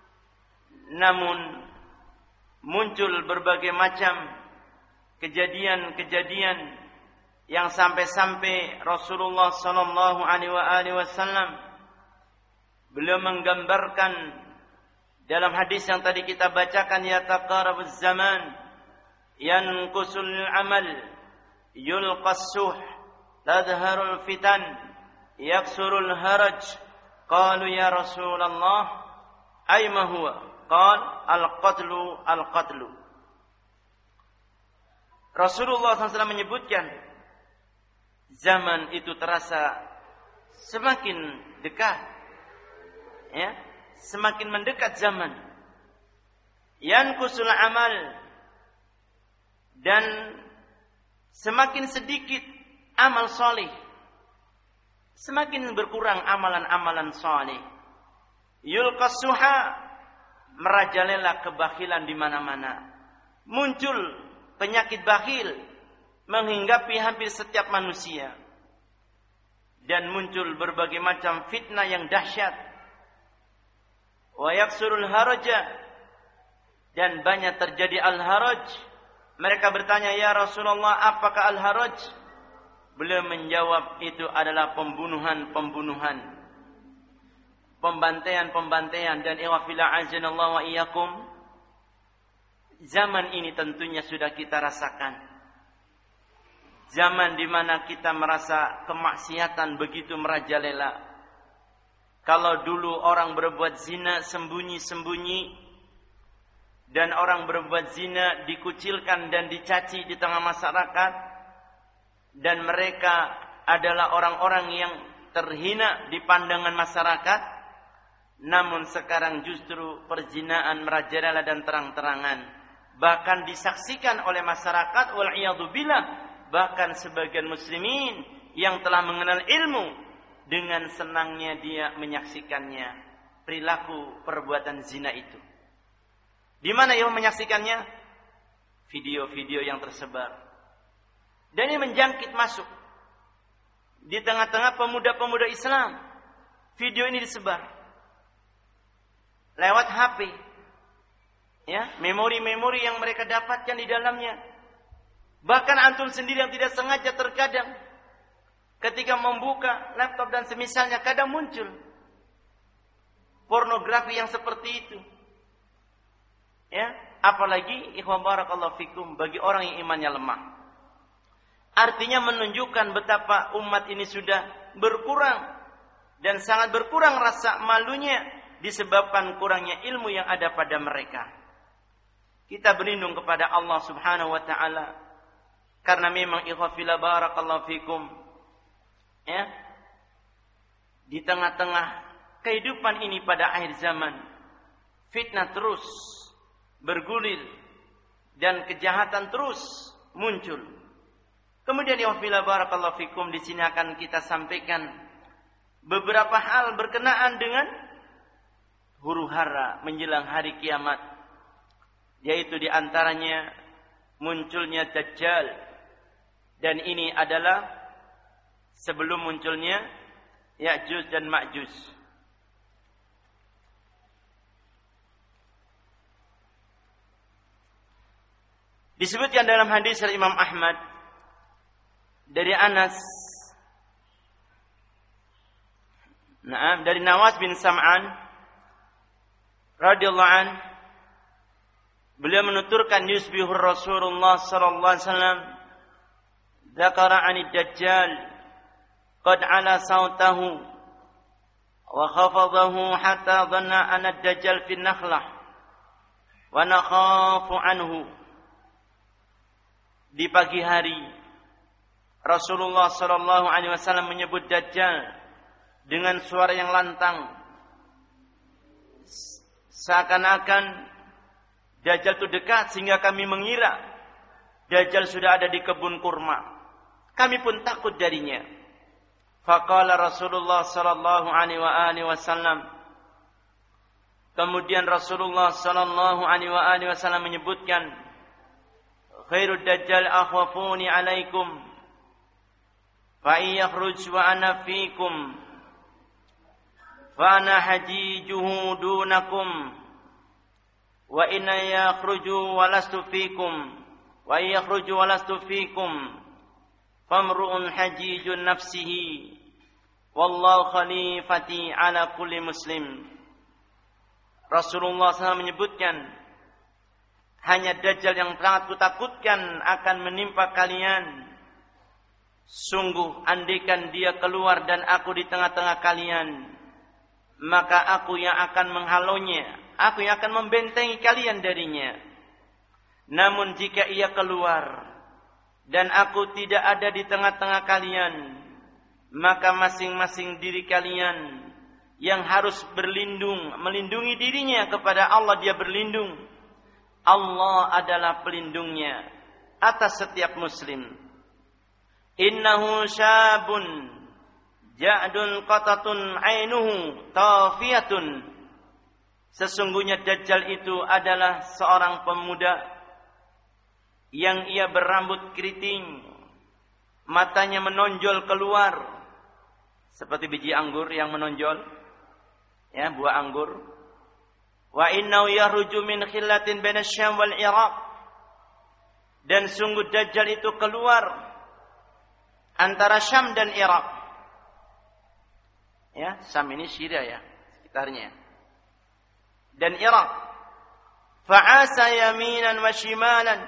namun muncul berbagai macam kejadian-kejadian yang sampai-sampai Rasulullah sallallahu alaihi wasallam beliau menggambarkan dalam hadis yang tadi kita bacakan, yataqarabuz zaman yanqusul amal yulqas suh tadharul fitan yaksurul haraj. Qalu ya Rasulullah ayma huwa? Qal al-qatlu al-qatlu. Rasulullah sallallahu alaihi wasallam menyebutkan zaman itu terasa semakin dekat, ya, semakin mendekat zaman. Yanqusul amal, dan semakin sedikit amal saleh, semakin berkurang amalan-amalan saleh. Yulqas suha, merajalela kebakhilan di mana-mana. Muncul penyakit bakhil menghinggapi hampir setiap manusia. Dan muncul berbagai macam fitnah yang dahsyat. Wa yaksurul haraja, dan banyak terjadi al-haraj. Mereka bertanya, ya Rasulullah, apakah al-haraj? Beliau menjawab, itu adalah pembunuhan-pembunuhan, pembantaian-pembantaian. Dan iwafila azanallahu wa iyyakum, zaman ini tentunya sudah kita rasakan. Zaman di mana kita merasa kemaksiatan begitu merajalela. Kalau dulu orang berbuat zina sembunyi-sembunyi, dan orang berbuat zina dikucilkan dan dicaci di tengah masyarakat, dan mereka adalah orang-orang yang terhina di pandangan masyarakat, namun sekarang justru perzinaan merajalela dan terang-terangan, bahkan disaksikan oleh masyarakat, wal'iyadzubillah, bahkan sebagian muslimin yang telah mengenal ilmu, dengan senangnya dia menyaksikannya, perilaku perbuatan zina itu. Di mana ia menyaksikannya? Video-video yang tersebar. Dan ini menjangkit masuk di tengah-tengah pemuda-pemuda Islam. Video ini disebar lewat H P. Ya, memori-memori yang mereka dapatkan di dalamnya. Bahkan antum sendiri yang tidak sengaja terkadang ketika membuka laptop dan semisalnya kadang muncul pornografi yang seperti itu. Ya, apalagi ikhwan barakallahu fikum bagi orang yang imannya lemah. Artinya menunjukkan betapa umat ini sudah berkurang dan sangat berkurang rasa malunya disebabkan kurangnya ilmu yang ada pada mereka. Kita berlindung kepada Allah Subhanahu wa taala karena memang ikhwan fillah barakallahu fikum, ya, di tengah-tengah kehidupan ini pada akhir zaman fitnah terus bergulir dan kejahatan terus muncul. Kemudian ya fillah barakallahu fikum, di sini akan kita sampaikan beberapa hal berkenaan dengan huru-hara menjelang hari kiamat, yaitu di antaranya munculnya Dajjal, dan ini adalah sebelum munculnya Ya'juj dan Ma'juj. Disebutkan dalam hadis dari Imam Ahmad dari Anas, nah, dari Nawas bin Sam'an radhiyallahu an, beliau menuturkan yusbihur Rasulullah sallallahu alaihi wasallam dzakara 'anid dajjal qad 'ala sautahu wa khafadahu hatta dhanna anna ad-dajjal fi nakhlah wa nakhafu anhu. Di pagi hari Rasulullah sallallahu alaihi wasallam menyebut Dajjal dengan suara yang lantang, seakan-akan Dajjal itu dekat sehingga kami mengira Dajjal sudah ada di kebun kurma. Kami pun takut darinya. Faqala Rasulullah sallallahu alaihi wasallam, kemudian Rasulullah sallallahu alaihi wasallam menyebutkan, khairud dajjal akhwafuni alaikum fa in yakhruj wa ana fikum fa ana hajijuhu dunakum wa in yakhruju wa lastu fikum wa in yakhruju wa lastu fikum famru'un hajijun nafsihi wallahu khalifati ala kulli muslim. Rasulullah sallallahu alaihi wasallam menyebutkan, hanya Dajjal yang sangat kutakutkan akan menimpa kalian. Sungguh andaikan dia keluar dan aku di tengah-tengah kalian, maka aku yang akan menghalaunya, aku yang akan membentengi kalian darinya. Namun jika ia keluar dan aku tidak ada di tengah-tengah kalian, maka masing-masing diri kalian yang harus berlindung, melindungi dirinya kepada Allah, dia berlindung. Allah adalah pelindungnya atas setiap muslim. Innahu syabun ja'dun qatatun ainuhu tafiyatun. Sesungguhnya Dajjal itu adalah seorang pemuda yang ia berambut keriting, matanya menonjol keluar seperti biji anggur yang menonjol, ya, buah anggur. Wa innahu yakhruju min khillatin baina Syam wal Iraq, dan sungguh Dajjal itu keluar antara Syam dan Irak. Ya, Syam ini Syria ya, sekitarnya. Dan Irak. Fa'asa yaminan wa shimalan.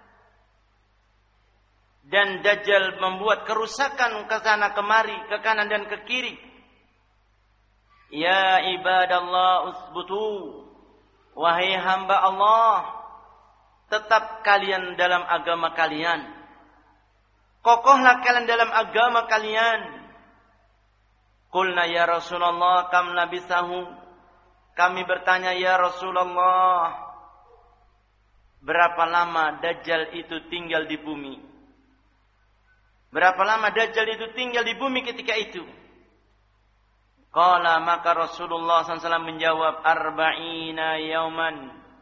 Dan Dajjal membuat kerusakan ke sana kemari, ke kanan dan ke kiri. Ya ibadallah usbutu, wahai hamba Allah, tetap kalian dalam agama kalian. Kokohlah kalian dalam agama kalian. Qulna ya Rasulullah kam labisahu. Kami bertanya, ya Rasulullah, berapa lama Dajjal itu tinggal di bumi? Berapa lama Dajjal itu tinggal di bumi ketika itu? Qala, maka Rasulullah sallallahu alaihi wasallam menjawab, arba'ina yauman,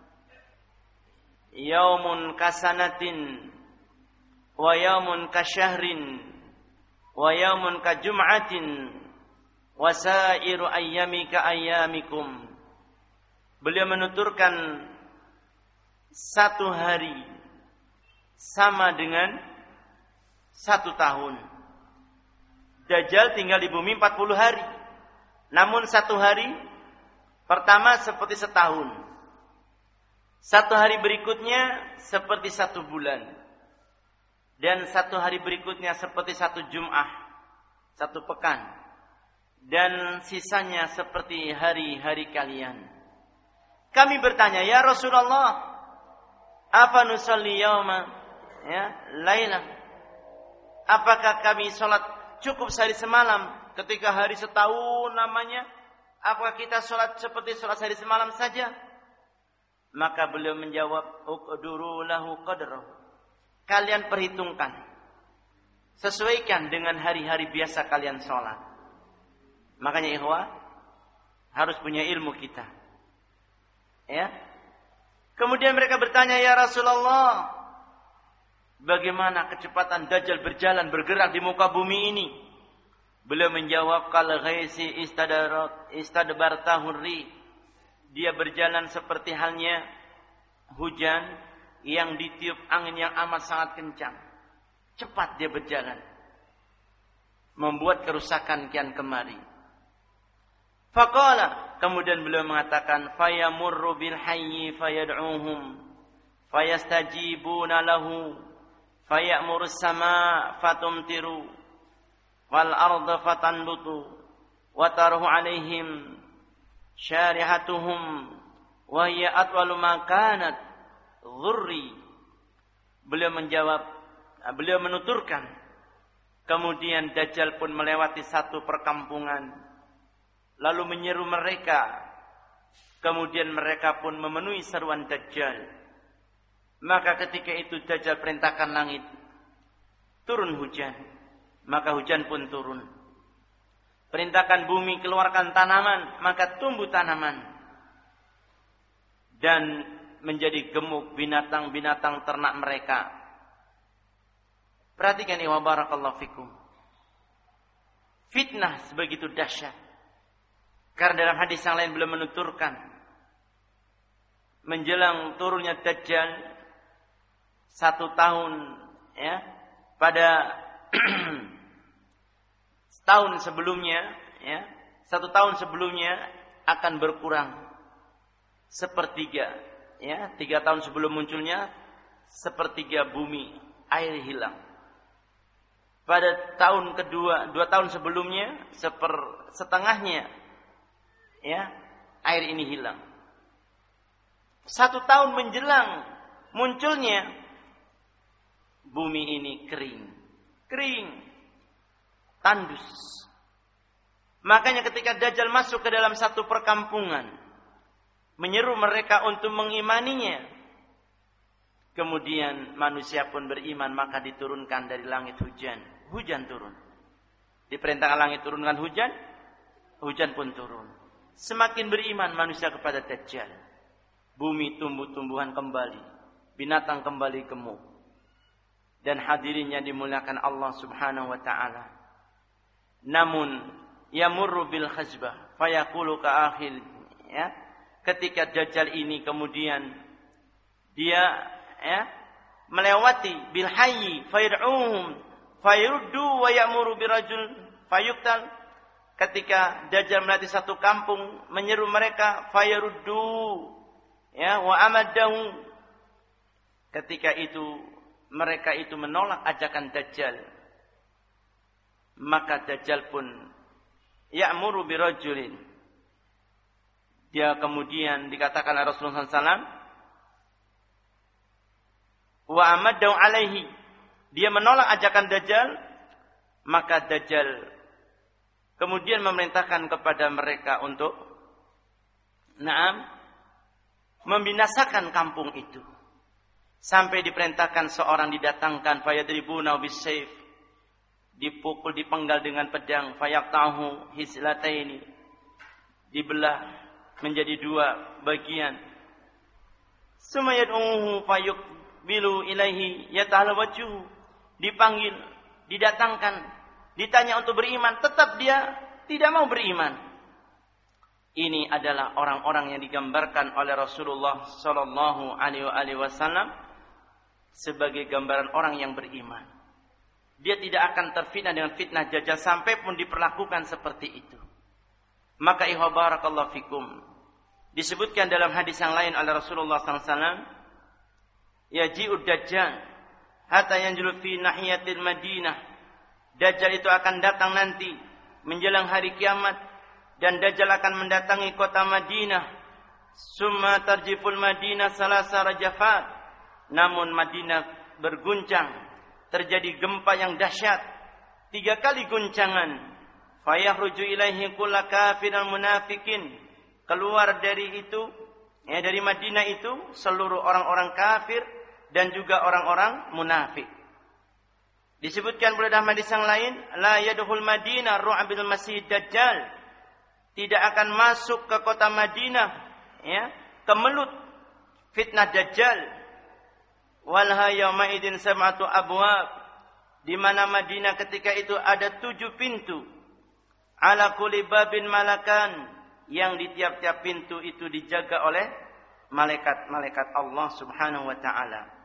yaumun kasanatin, wa yaumun kasyahrin, wa yaumun kajum'atin, wa sairu ayyamika ayyamikum. Beliau menuturkan satu hari sama dengan satu tahun. Dajjal tinggal di bumi empat puluh hari. Namun satu hari pertama seperti setahun. Satu hari berikutnya seperti satu bulan. Dan satu hari berikutnya seperti satu Jum'ah, satu pekan. Dan sisanya seperti hari-hari kalian. Kami bertanya, ya Rasulullah, afa nusalli yawma ya laila? Apakah kami sholat cukup sehari semalam ketika hari setahun namanya? Apakah kita sholat seperti sholat sehari semalam saja? Maka beliau menjawab, uqduru lahu qadrahu. Kalian perhitungkan, sesuaikan dengan hari-hari biasa kalian sholat. Makanya ikhwah, harus punya ilmu kita. Ya. Kemudian mereka bertanya, ya Rasulullah, bagaimana kecepatan Dajjal berjalan bergerak di muka bumi ini? Beliau menjawab, kal ghaisi istadarat istadbartahur ri. Dia berjalan seperti halnya hujan yang ditiup angin yang amat sangat kencang. Cepat dia berjalan, membuat kerusakan kian kemari. Faqala, kemudian beliau mengatakan, fayamurru bil hayyi fayad'uhum fayastajibuna lahu fayamuru as-samaa fatumtiru wal arda fatanbutu wa taruhu alaihim syarihatuhum wa hiya atwalu ma kanat Ghurri. Beliau menjawab, beliau menuturkan, kemudian Dajjal pun melewati satu perkampungan, lalu menyeru mereka. Kemudian mereka pun memenuhi seruan Dajjal. Maka ketika itu Dajjal perintahkan langit, turun hujan. Maka hujan pun turun. Perintahkan bumi, keluarkan tanaman, maka tumbuh tanaman. Dan menjadi gemuk binatang-binatang ternak mereka. Perhatikan, wa barakallahu fikum. Fitnah sebegitu dahsyat. Karena dalam hadis yang lain beliau menuturkan, menjelang turunnya Dajjal satu tahun, ya, pada setahun sebelumnya, ya, satu tahun sebelumnya akan berkurang sepertiga. Ya, tiga tahun sebelum munculnya sepertiga bumi air hilang. Pada tahun kedua, dua tahun sebelumnya seper setengahnya, ya, air ini hilang. Satu tahun menjelang munculnya bumi ini kering, kering, tandus. Makanya ketika Dajjal masuk ke dalam satu perkampungan, menyeru mereka untuk mengimaninya. Kemudian manusia pun beriman, maka diturunkan dari langit hujan. Hujan turun. Diperintahkan langit turunkan hujan, hujan pun turun. Semakin beriman manusia kepada Dajjal, bumi tumbuh-tumbuhan kembali, binatang kembali gemuk. Dan hadirinnya dimuliakan Allah Subhanahu wa taala. Namun yamurru bil khazbah fayaqulu ka akhil, ya. Ketika Dajjal ini kemudian dia, ya, melewati bil hayyi fayad'uhum fayurdu wa ya'muru birajul fayuqtal. Ketika Dajjal melewati satu kampung, menyeru mereka fayurdu, ya, wa amaddahu. Ketika itu mereka itu menolak ajakan Dajjal, maka Dajjal pun ya'muru birajulin. Dia kemudian dikatakan oleh Rasulullah sallallahu alaihi wasallam, wa amaddahu alaihi. Dia menolak ajakan Dajjal, maka Dajjal kemudian memerintahkan kepada mereka untuk na'am membinasakan kampung itu. Sampai diperintahkan seorang didatangkan, fayadribuna bisayf, dipukul, dipenggal dengan pedang, fayaqtahu hislataini, dibelah menjadi dua bagian. Sumayad'uhu fayuqbilu ilaihi yatalawajjuhu, dipanggil, didatangkan, ditanya untuk beriman, tetap dia tidak mau beriman. Ini adalah orang-orang yang digambarkan oleh Rasulullah sallallahu alaihi wasallam sebagai gambaran orang yang beriman. Dia tidak akan terfitnah dengan fitnah dajjal sampai pun diperlakukan seperti itu. Maka ihwa barakallahu fikum, disebutkan dalam hadis yang lain oleh Rasulullah sallallahu alaihi wasallam, yaji'ud dajjal hatta yanzulu fi nahiyatil Madinah. Dajjal itu akan datang nanti menjelang hari kiamat, dan Dajjal akan mendatangi kota Madinah. Summa tarjiful Madinah salasa rajafat. Namun Madinah berguncang, terjadi gempa yang dahsyat, tiga kali guncangan. Fayahruju ilaihi kulla kafirin munafikin. Keluar dari itu, ya dari Madinah itu seluruh orang-orang kafir dan juga orang-orang munafik. Disebutkan pula dalam hadis yang lain, la yadkhul Madinah ru'abil masih dajjal. Tidak akan masuk ke kota Madinah, ya, kemelut fitnah dajjal. Walha yauma idin sab'atu abwab. Di mana Madinah ketika itu ada tujuh pintu. Ala kulli babin malakan, yang di tiap-tiap pintu itu dijaga oleh malaikat-malaikat Allah Subhanahu wa taala.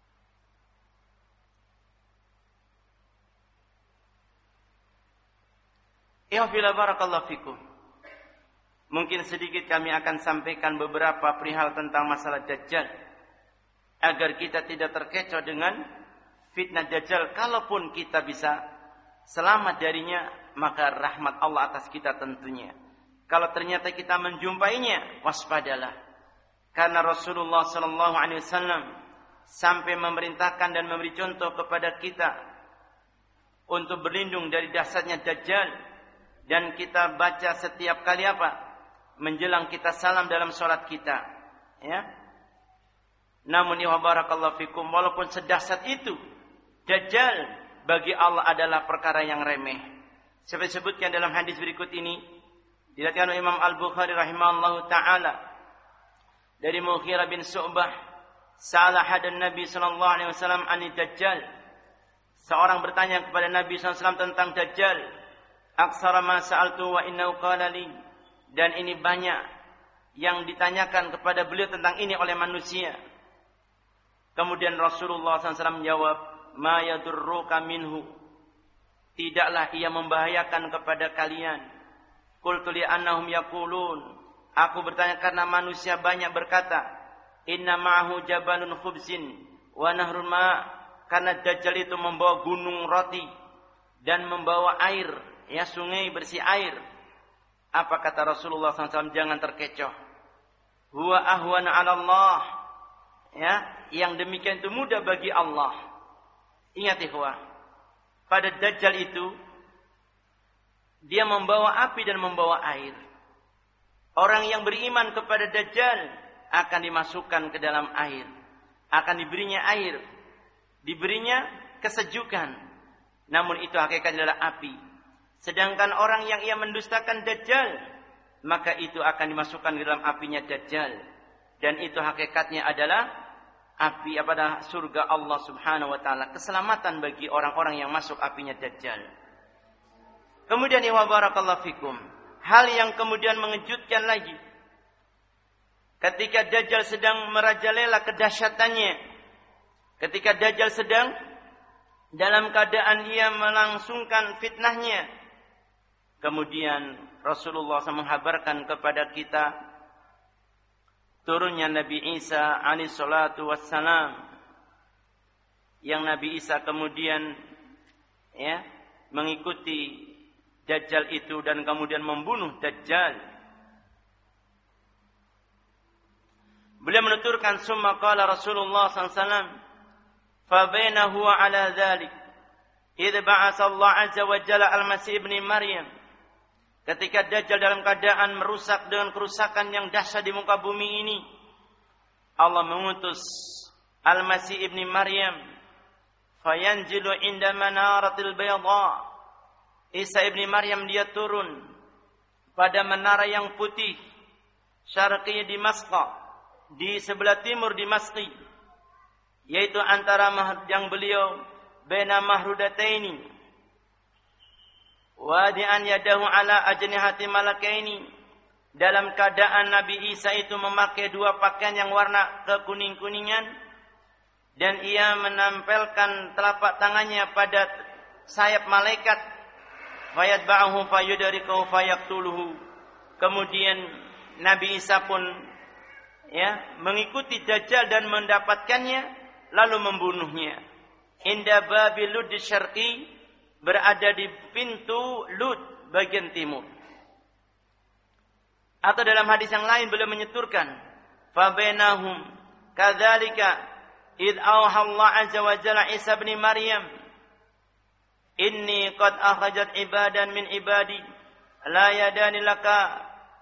Ya fila barakallahu fikum. Mungkin sedikit kami akan sampaikan beberapa perihal tentang masalah Dajjal, agar kita tidak terkecoh dengan fitnah Dajjal. Kalaupun kita bisa selamat darinya, maka rahmat Allah atas kita tentunya. Kalau ternyata kita menjumpainya, waspadalah. Karena Rasulullah sallallahu alaihi wasallam sampai memerintahkan dan memberi contoh kepada kita untuk berlindung dari dahsyatnya Dajjal. Dan kita baca setiap kali apa? Menjelang kita salam dalam sholat kita. Ya. Namun ya barakallahu fikum, walaupun sedahsyat itu, Dajjal bagi Allah adalah perkara yang remeh. Seperti disebutkan dalam hadis berikut ini, diriwayatkan oleh Imam Al-Bukhari rahimahullahu taala dari Mughirah bin Syu'bah, sa'ala hadan Nabi sallallahu alaihi wasallam anid Dajjal. Seorang bertanya kepada Nabi sallallahu alaihi wasallam tentang Dajjal. Aksara ma sa'altu wa innahu qala li. Dan ini banyak yang ditanyakan kepada beliau tentang ini oleh manusia. Kemudian Rasulullah sallallahu alaihi wasallam menjawab, ma yadurruka minhu. Tidaklah ia membahayakan kepada kalian. Qultu li annahum yaqulun. Aku bertanya karena manusia banyak berkata, inna ma'ahu jabalun khubzin wa nahrun ma'. Karena Dajjal itu membawa gunung roti dan membawa air, ya, sungai bersih air. Apa kata Rasulullah sallallahu alaihi wasallam? Jangan terkecoh. Huwa ahwana 'ala Allah. Ya, yang demikian itu mudah bagi Allah. Ingat ikhwah, pada Dajjal itu dia membawa api dan membawa air. Orang yang beriman kepada Dajjal akan dimasukkan ke dalam air, akan diberinya air, diberinya kesejukan. Namun itu hakikatnya adalah api. Sedangkan orang yang ia mendustakan Dajjal, maka itu akan dimasukkan ke dalam apinya Dajjal. Dan itu hakikatnya adalah api pada surga Allah Subhanahu wa taala. Keselamatan bagi orang-orang yang masuk apinya Dajjal. Kemudian ya barakallahu fikum, hal yang kemudian mengejutkan lagi, ketika Dajjal sedang merajalela kedahsyatannya, ketika Dajjal sedang dalam keadaan ia melangsungkan fitnahnya, kemudian Rasulullah shallallahu alaihi wasallam menghabarkan kepada kita turunnya Nabi Isa alaihi salatu wassalam, yang Nabi Isa kemudian ya mengikuti Dajjal itu dan kemudian membunuh Dajjal. Beliau menuturkan, summa qala Rasulullah sallallahu alaihi wasallam, fa baina huwa ala dzalik idh ba'atha Allah azza wa jalla al-Masih ibn Maryam. Ketika Dajjal dalam keadaan merusak dengan kerusakan yang dahsyat di muka bumi ini, Allah mengutus Al-Masih ibn Maryam, fayanjilu inda manaratil bayda. Isa ibn Maryam dia turun pada menara yang putih, syarqi Damasq, di sebelah timur Damasq, yaitu antara yang beliau baina mahrudataini wadi'an yadahu ala ajnihati malakaini, dalam keadaan Nabi Isa itu memakai dua pakaian yang warna kekuning-kuningan, dan ia menempelkan telapak tangannya pada sayap malaikat, fayatba'uhu fayudrikuhu fayaqtuluhu. Kemudian Nabi Isa pun ya mengikuti Dajjal dan mendapatkannya lalu membunuhnya. Inda babil Lud syarqi, berada di pintu Lud bagian timur. Atau dalam hadis yang lain beliau menyeturkan, fa bainahum kadzalika id auha Allah azza wa jalla Isa bin Maryam inni qad akhrajat ibadan min ibadi la yadani laka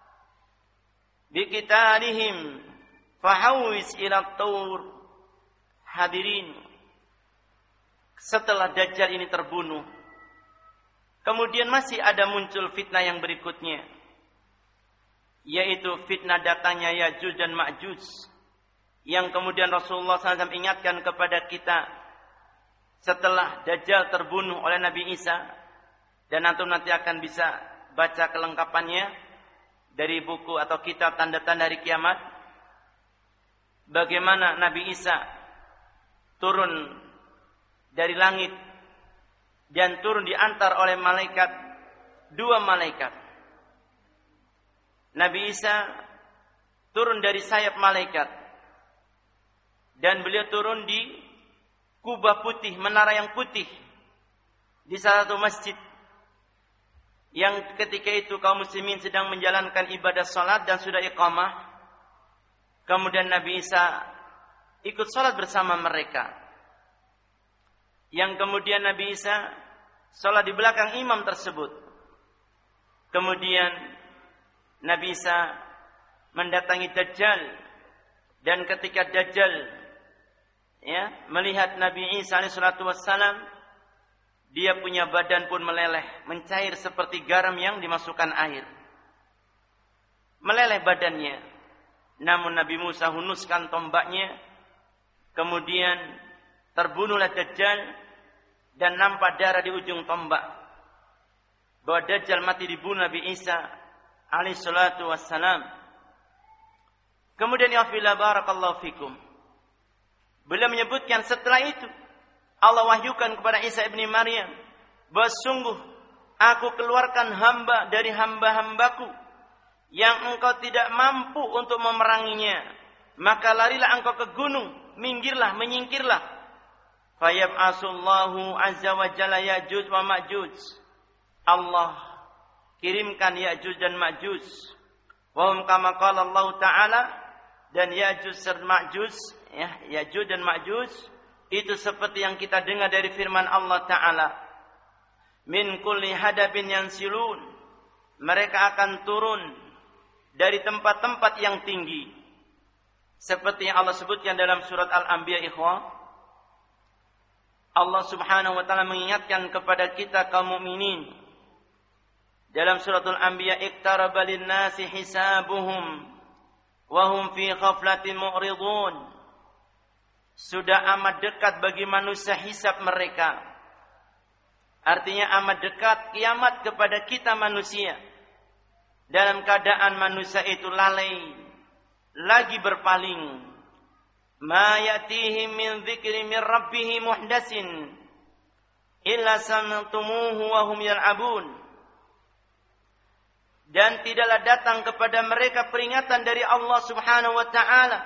biqitalihim fahawis ila taur. Hadirin, setelah Dajjal ini terbunuh, kemudian masih ada muncul fitnah yang berikutnya, yaitu fitnah datangnya Ya'juj dan Ma'juj, yang kemudian Rasulullah shallallahu alaihi wasallam ingatkan kepada kita setelah Dajjal terbunuh oleh Nabi Isa. Dan antum nanti akan bisa baca kelengkapannya dari buku atau kitab Tanda-Tanda Hari Kiamat, bagaimana Nabi Isa turun dari langit dan turun diantar oleh malaikat, dua malaikat. Nabi Isa turun dari sayap malaikat dan beliau turun di kubah putih, menara yang putih di salah satu masjid yang ketika itu kaum muslimin sedang menjalankan ibadah salat dan sudah iqamah. Kemudian Nabi Isa ikut salat bersama mereka, yang kemudian Nabi Isa salat di belakang imam tersebut. Kemudian Nabi Isa mendatangi Dajjal, dan ketika Dajjal ya melihat Nabi Isa alaihi salatu wassalam, dia punya badan pun meleleh, mencair seperti garam yang dimasukkan air. Meleleh badannya. Namun Nabi Musa hunuskan tombaknya, kemudian terbunuhlah Dajjal, dan nampak darah di ujung tombak, bahwa Dajjal mati dibunuh Nabi Isa alaihi salatu wassalam. Kemudian ya fillah barakallahu fikum, beliau menyebutkan setelah itu Allah wahyukan kepada Isa ibni Maryam bahwa sungguh aku keluarkan hamba dari hamba-hambaku yang engkau tidak mampu untuk memeranginya, maka larilah engkau ke gunung, minggirlah, menyingkirlah. Fayab'asullahu azza wa jalla Ya'juj wa Ma'juj, Allah kirimkan Ya'juj dan Ma'juj. Wa hum kama qala Allah Ta'ala, dan Ya'juj dan Ma'juj, ya, Ya'juj dan Ma'juj itu seperti yang kita dengar dari firman Allah Ta'ala, min kulli hadabin yansilun, mereka akan turun dari tempat-tempat yang tinggi, seperti yang Allah sebutkan dalam surat Al-Anbiya. Ikhwah, Allah subhanahu wa ta'ala mengingatkan kepada kita kaum mukminin dalam suratul Anbiya, iqtaraba lin-nasi hisabuhum wa hum fi ghaflatin mu'ridun. Sudah amat dekat bagi manusia hisab mereka. Artinya amat dekat kiamat kepada kita manusia, dalam keadaan manusia itu lalai, lagi berpaling. Ma ya'tihim min dzikri min rabbihim muhdatsin illa sam'tumuhu wa hum yal'abun. Dan tidaklah datang kepada mereka peringatan dari Allah Subhanahu wa ta'ala,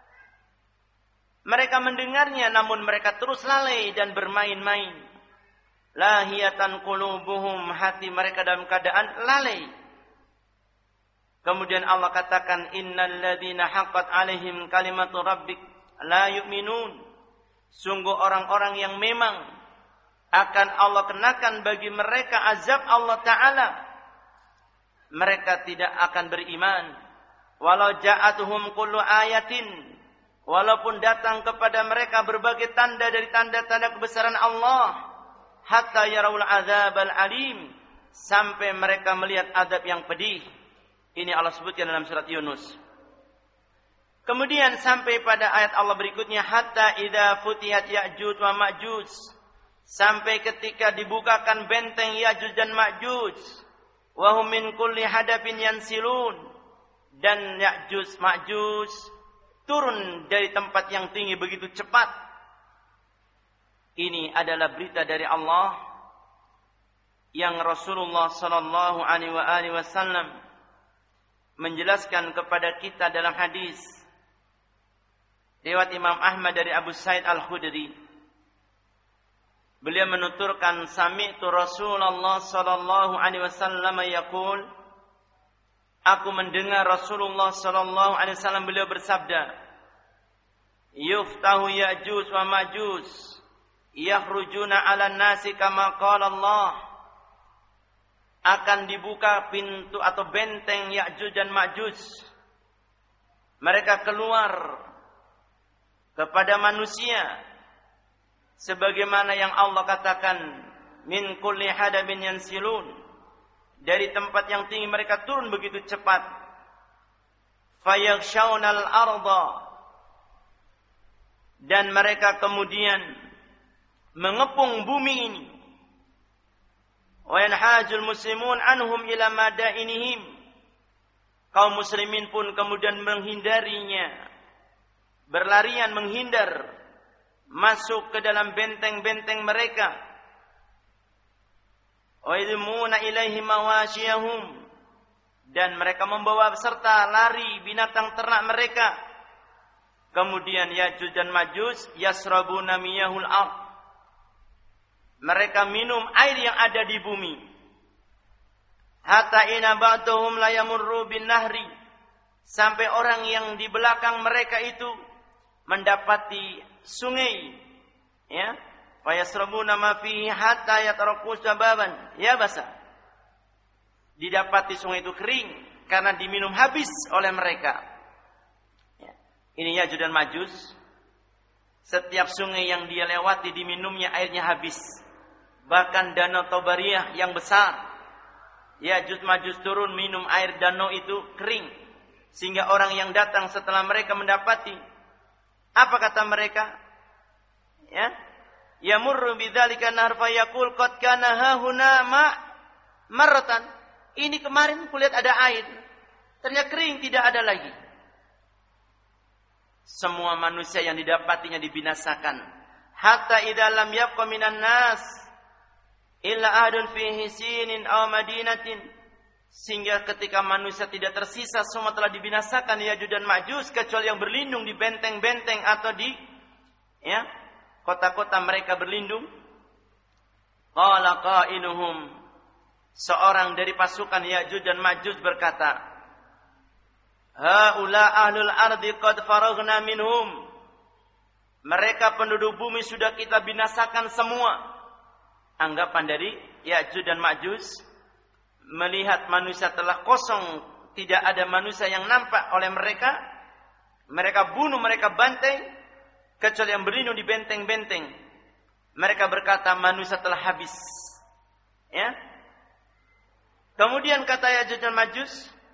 mereka mendengarnya namun mereka terus lalai dan bermain-main. Lahiyatan qulubuhum, hati mereka dalam keadaan lalai. Kemudian Allah katakan, innal ladzina haqqat alaihim kalimatu rabbik la yu'minun. Sungguh orang-orang yang memang akan Allah kenakan bagi mereka azab Allah Ta'ala, mereka tidak akan beriman. Walau ja'atuhum kullu ayatin, walaupun datang kepada mereka berbagai tanda dari tanda-tanda kebesaran Allah, hatta yarawul adzabal alim, sampai mereka melihat azab yang pedih. Ini Allah sebutkan dalam surat Yunus. Kemudian sampai pada ayat Allah berikutnya, hatta idza futihat Ya'juj wa Ma'juj, sampai ketika dibukakan benteng Ya'juj dan Ma'juj, wa hum min kulli hadabin yansilun, dan Ya'juj Ma'juj turun dari tempat yang tinggi begitu cepat. Ini adalah berita dari Allah yang Rasulullah sallallahu alaihi wasallam menjelaskan kepada kita dalam hadis riwayat Imam Ahmad dari Abu Sa'id Al-Khudri. Beliau menuturkan, sami'tu Rasulullah sallallahu alaihi wasallam yaqul, aku mendengar Rasulullah sallallahu alaihi wasallam beliau bersabda, yuftahu Ya'juj wa Ma'juj yakhrujuna 'alan nasi kama qala Allah. Akan dibuka pintu atau benteng Ya'juj dan Ma'juj. Mereka keluar kepada manusia sebagaimana yang Allah katakan, min kulli hadabin yansilun, dari tempat yang tinggi mereka turun begitu cepat. Fayaghshawnal arda, dan mereka kemudian mengepung bumi ini. Wa yanhajul muslimun anhum ila madainihim, kaum muslimin pun kemudian menghindarinya, berlarian menghindar masuk ke dalam benteng-benteng mereka. Wa yadmuna ilaihi mawashiyahum, dan mereka membawa serta lari binatang ternak mereka. Kemudian Ya'juj dan Ma'juj yasrabuna miyahul ard, mereka minum air yang ada di bumi. Hatta ina ba'dhum la yamurru bin nahri, sampai orang yang di belakang mereka itu mendapati sungai, ya, fayasrabuna ma fihi hatta yatraku sababan ya basa, didapati sungai itu kering karena diminum habis oleh mereka. Ya. Ini Ya'juj dan Ma'juj, setiap sungai yang dia lewati diminumnya airnya habis. Bahkan danau Tabariyah yang besar, Ya'juj Ma'juj turun minum air danau itu kering, sehingga orang yang datang setelah mereka mendapati, apa kata mereka? Ya, yamurru bidzalika nahar fayaqul qad kana hahuna ma marratan. Ini kemarin kulihat ada air, ternyata kering, tidak ada lagi. Semua manusia yang didapatinya dibinasakan. Hatta idza lam yabqa minan nas illa ahadun fihi sinin aw madinatin, sehingga ketika manusia tidak tersisa, semua telah dibinasakan Ya'juj dan Ma'juj, kecuali yang berlindung di benteng-benteng atau di, ya, kota-kota mereka berlindung. Qala qailuhum, seorang dari pasukan Ya'juj dan Ma'juj berkata, haula ahlul ardi qad faraghna minhum, mereka penduduk bumi sudah kita binasakan semua. Anggapan dari Ya'juj dan Ma'juj, melihat manusia telah kosong, tidak ada manusia yang nampak oleh mereka, mereka bunuh, mereka bantai, kecuali yang berlindung di benteng-benteng. Mereka berkata manusia telah habis. Ya. Kemudian kata Ya'juj dan Ma'juj,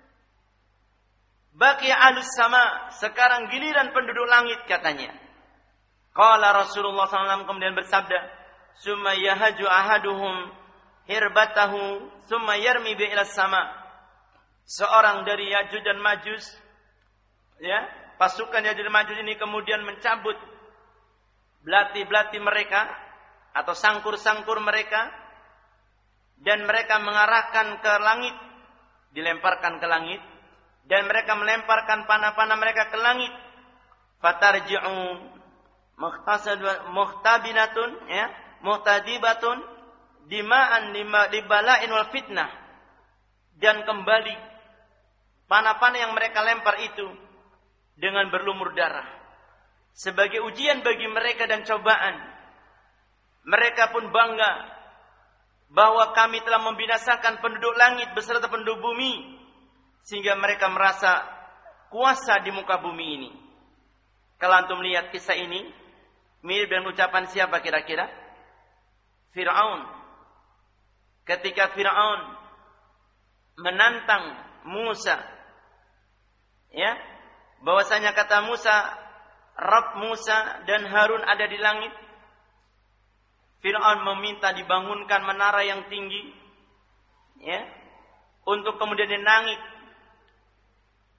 baqiya ahlus sama, sekarang giliran penduduk langit katanya. Qala Rasulullah sallallahu alaihi wasallam kemudian bersabda, summa yahaju ahaduhum hirbatahu summa yarmi bi ila sama. Seorang dari Ya'juj dan Ma'juj, ya, pasukan Ya'juj dan Ma'juj ini kemudian mencabut belati-belati mereka atau sangkur-sangkur mereka, dan mereka mengarahkan ke langit, dilemparkan ke langit, dan mereka melemparkan panah-panah mereka ke langit. Fatarji'u muhtabinatun, ya, muhtadibatun dima'an lima libala'in wal fitnah, dan kembali panah-panah yang mereka lempar itu dengan berlumur darah sebagai ujian bagi mereka dan cobaan. Mereka pun bangga bahwa kami telah membinasakan penduduk langit beserta penduduk bumi, sehingga mereka merasa kuasa di muka bumi ini. Kalau antum lihat kisah ini, mirip dengan ucapan siapa kira-kira? Fir'aun. Ketika Fir'aun menantang Musa, ya, bahwasanya kata Musa, Rabb Musa dan Harun ada di langit. Fir'aun meminta dibangunkan menara yang tinggi, ya, untuk kemudian dinangit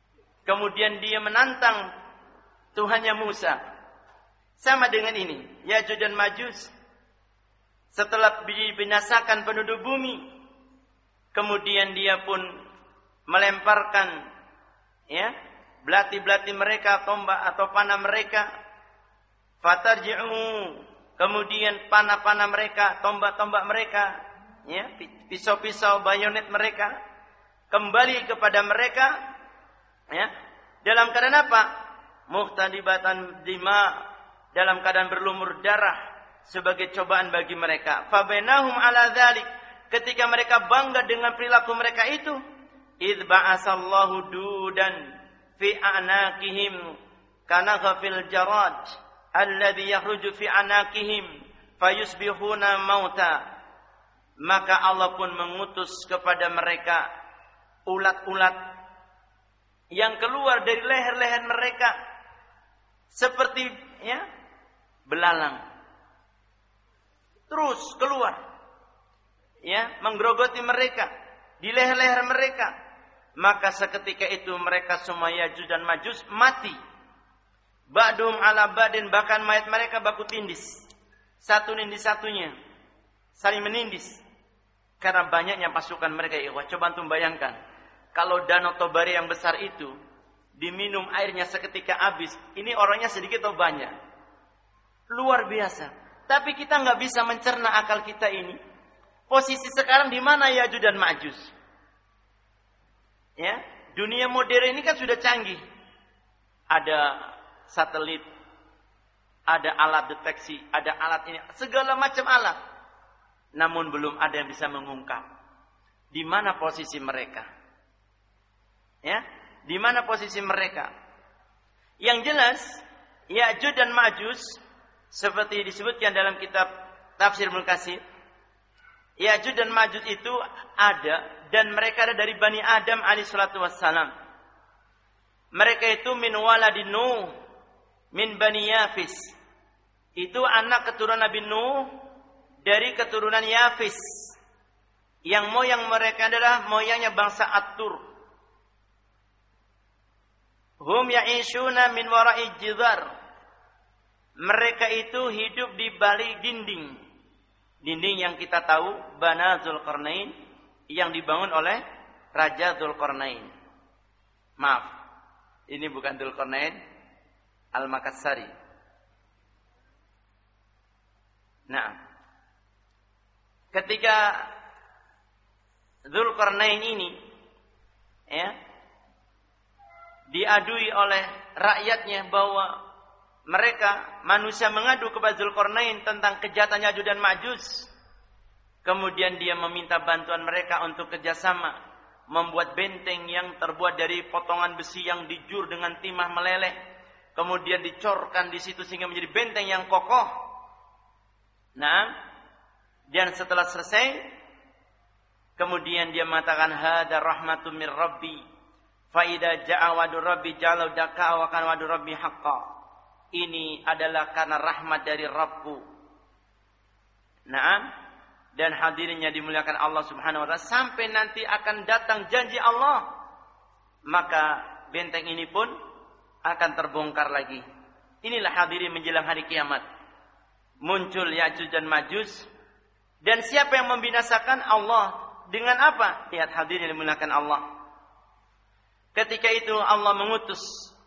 Kemudian dia menantang Tuhannya Musa. Sama dengan ini, Ya'juj dan Ma'juj. Setelah dibinasakan penduduk bumi, kemudian dia pun melemparkan ya, belati-belati mereka, tombak atau panah mereka. Fatarji'u, kemudian panah-panah mereka, tombak-tombak mereka, ya, pisau-pisau bayonet mereka kembali kepada mereka, ya, dalam keadaan apa? Muhtadibatan dima, dalam keadaan berlumur darah sebagai cobaan bagi mereka. Fabainahum ala dzalik, ketika mereka bangga dengan perilaku mereka itu, idz ba'asallahu dudan fi a'naqihim kana ghafil jarad alladhi yakhruju fi a'naqihim fayusbihuna mauta. Maka Allah pun mengutus kepada mereka ulat-ulat yang keluar dari leher-leher mereka seperti ya belalang, terus keluar ya menggerogoti mereka di leher-leher mereka. Maka seketika itu mereka semua Ya'juj dan Ma'juj mati. Ba'dum ala ba'din, bahkan mayat mereka baku tindis, satu nindis satunya, saling menindis karena banyaknya pasukan mereka. Ya, coba antum bayangkan, kalau danau Tobari yang besar itu diminum airnya seketika habis, ini orangnya sedikit atau banyak? Luar biasa. Tapi kita nggak bisa mencerna akal kita ini. Posisi sekarang di mana Ya'juj dan Ma'juj? Ya, dunia modern ini kan sudah canggih. Ada satelit, ada alat deteksi, ada alat ini, segala macam alat. Namun belum ada yang bisa mengungkap di mana posisi mereka. Ya, di mana posisi mereka? Yang jelas, Ya'juj dan Ma'juj seperti disebutkan dalam kitab Tafsir Ibnu Katsir, Ya'juj dan Ma'juj itu ada, dan mereka ada dari Bani Adam alaihi salatu wassalam. Mereka itu min waladi Nuh min Bani Yafis. Itu anak keturunan Nabi Nuh dari keturunan Yafis. Yang moyang mereka adalah moyangnya bangsa At-Tur. Hum ya'ishuna min wara'i jidhar. Mereka itu hidup di balik dinding. Dinding yang kita tahu Bana Dzulqarnain, yang dibangun oleh Raja Dzulqarnain. Maaf, ini bukan Dzulqarnain Al-Makassari. Nah, ketika Dzulqarnain ini ya diadui oleh rakyatnya bahwa mereka manusia mengadu kepada Dzulqarnain tentang kejahatan Ya'juj dan Ma'juj. Kemudian dia meminta bantuan mereka untuk kerjasama membuat benteng yang terbuat dari potongan besi yang dijur dengan timah meleleh. Kemudian dicorkan di situ sehingga menjadi benteng yang kokoh. Nah, dan setelah selesai, kemudian dia mengatakan hadza rahmatun mir rabbi fa idza ja'a wa'du rabbi ja'alu daka wa kana wa'du rabbi haqqan. Ini adalah karena rahmat dari Rabbku. Nah, dan hadirinnya dimuliakan Allah Subhanahu wa taala, sampai nanti akan datang janji Allah, maka benteng ini pun akan terbongkar lagi. Inilah hadirin menjelang hari kiamat. Muncul Ya'juj dan Ma'juj, dan siapa yang membinasakan? Allah. Dengan apa? Lihat hadirin dimuliakan Allah. Ketika itu Allah mengutus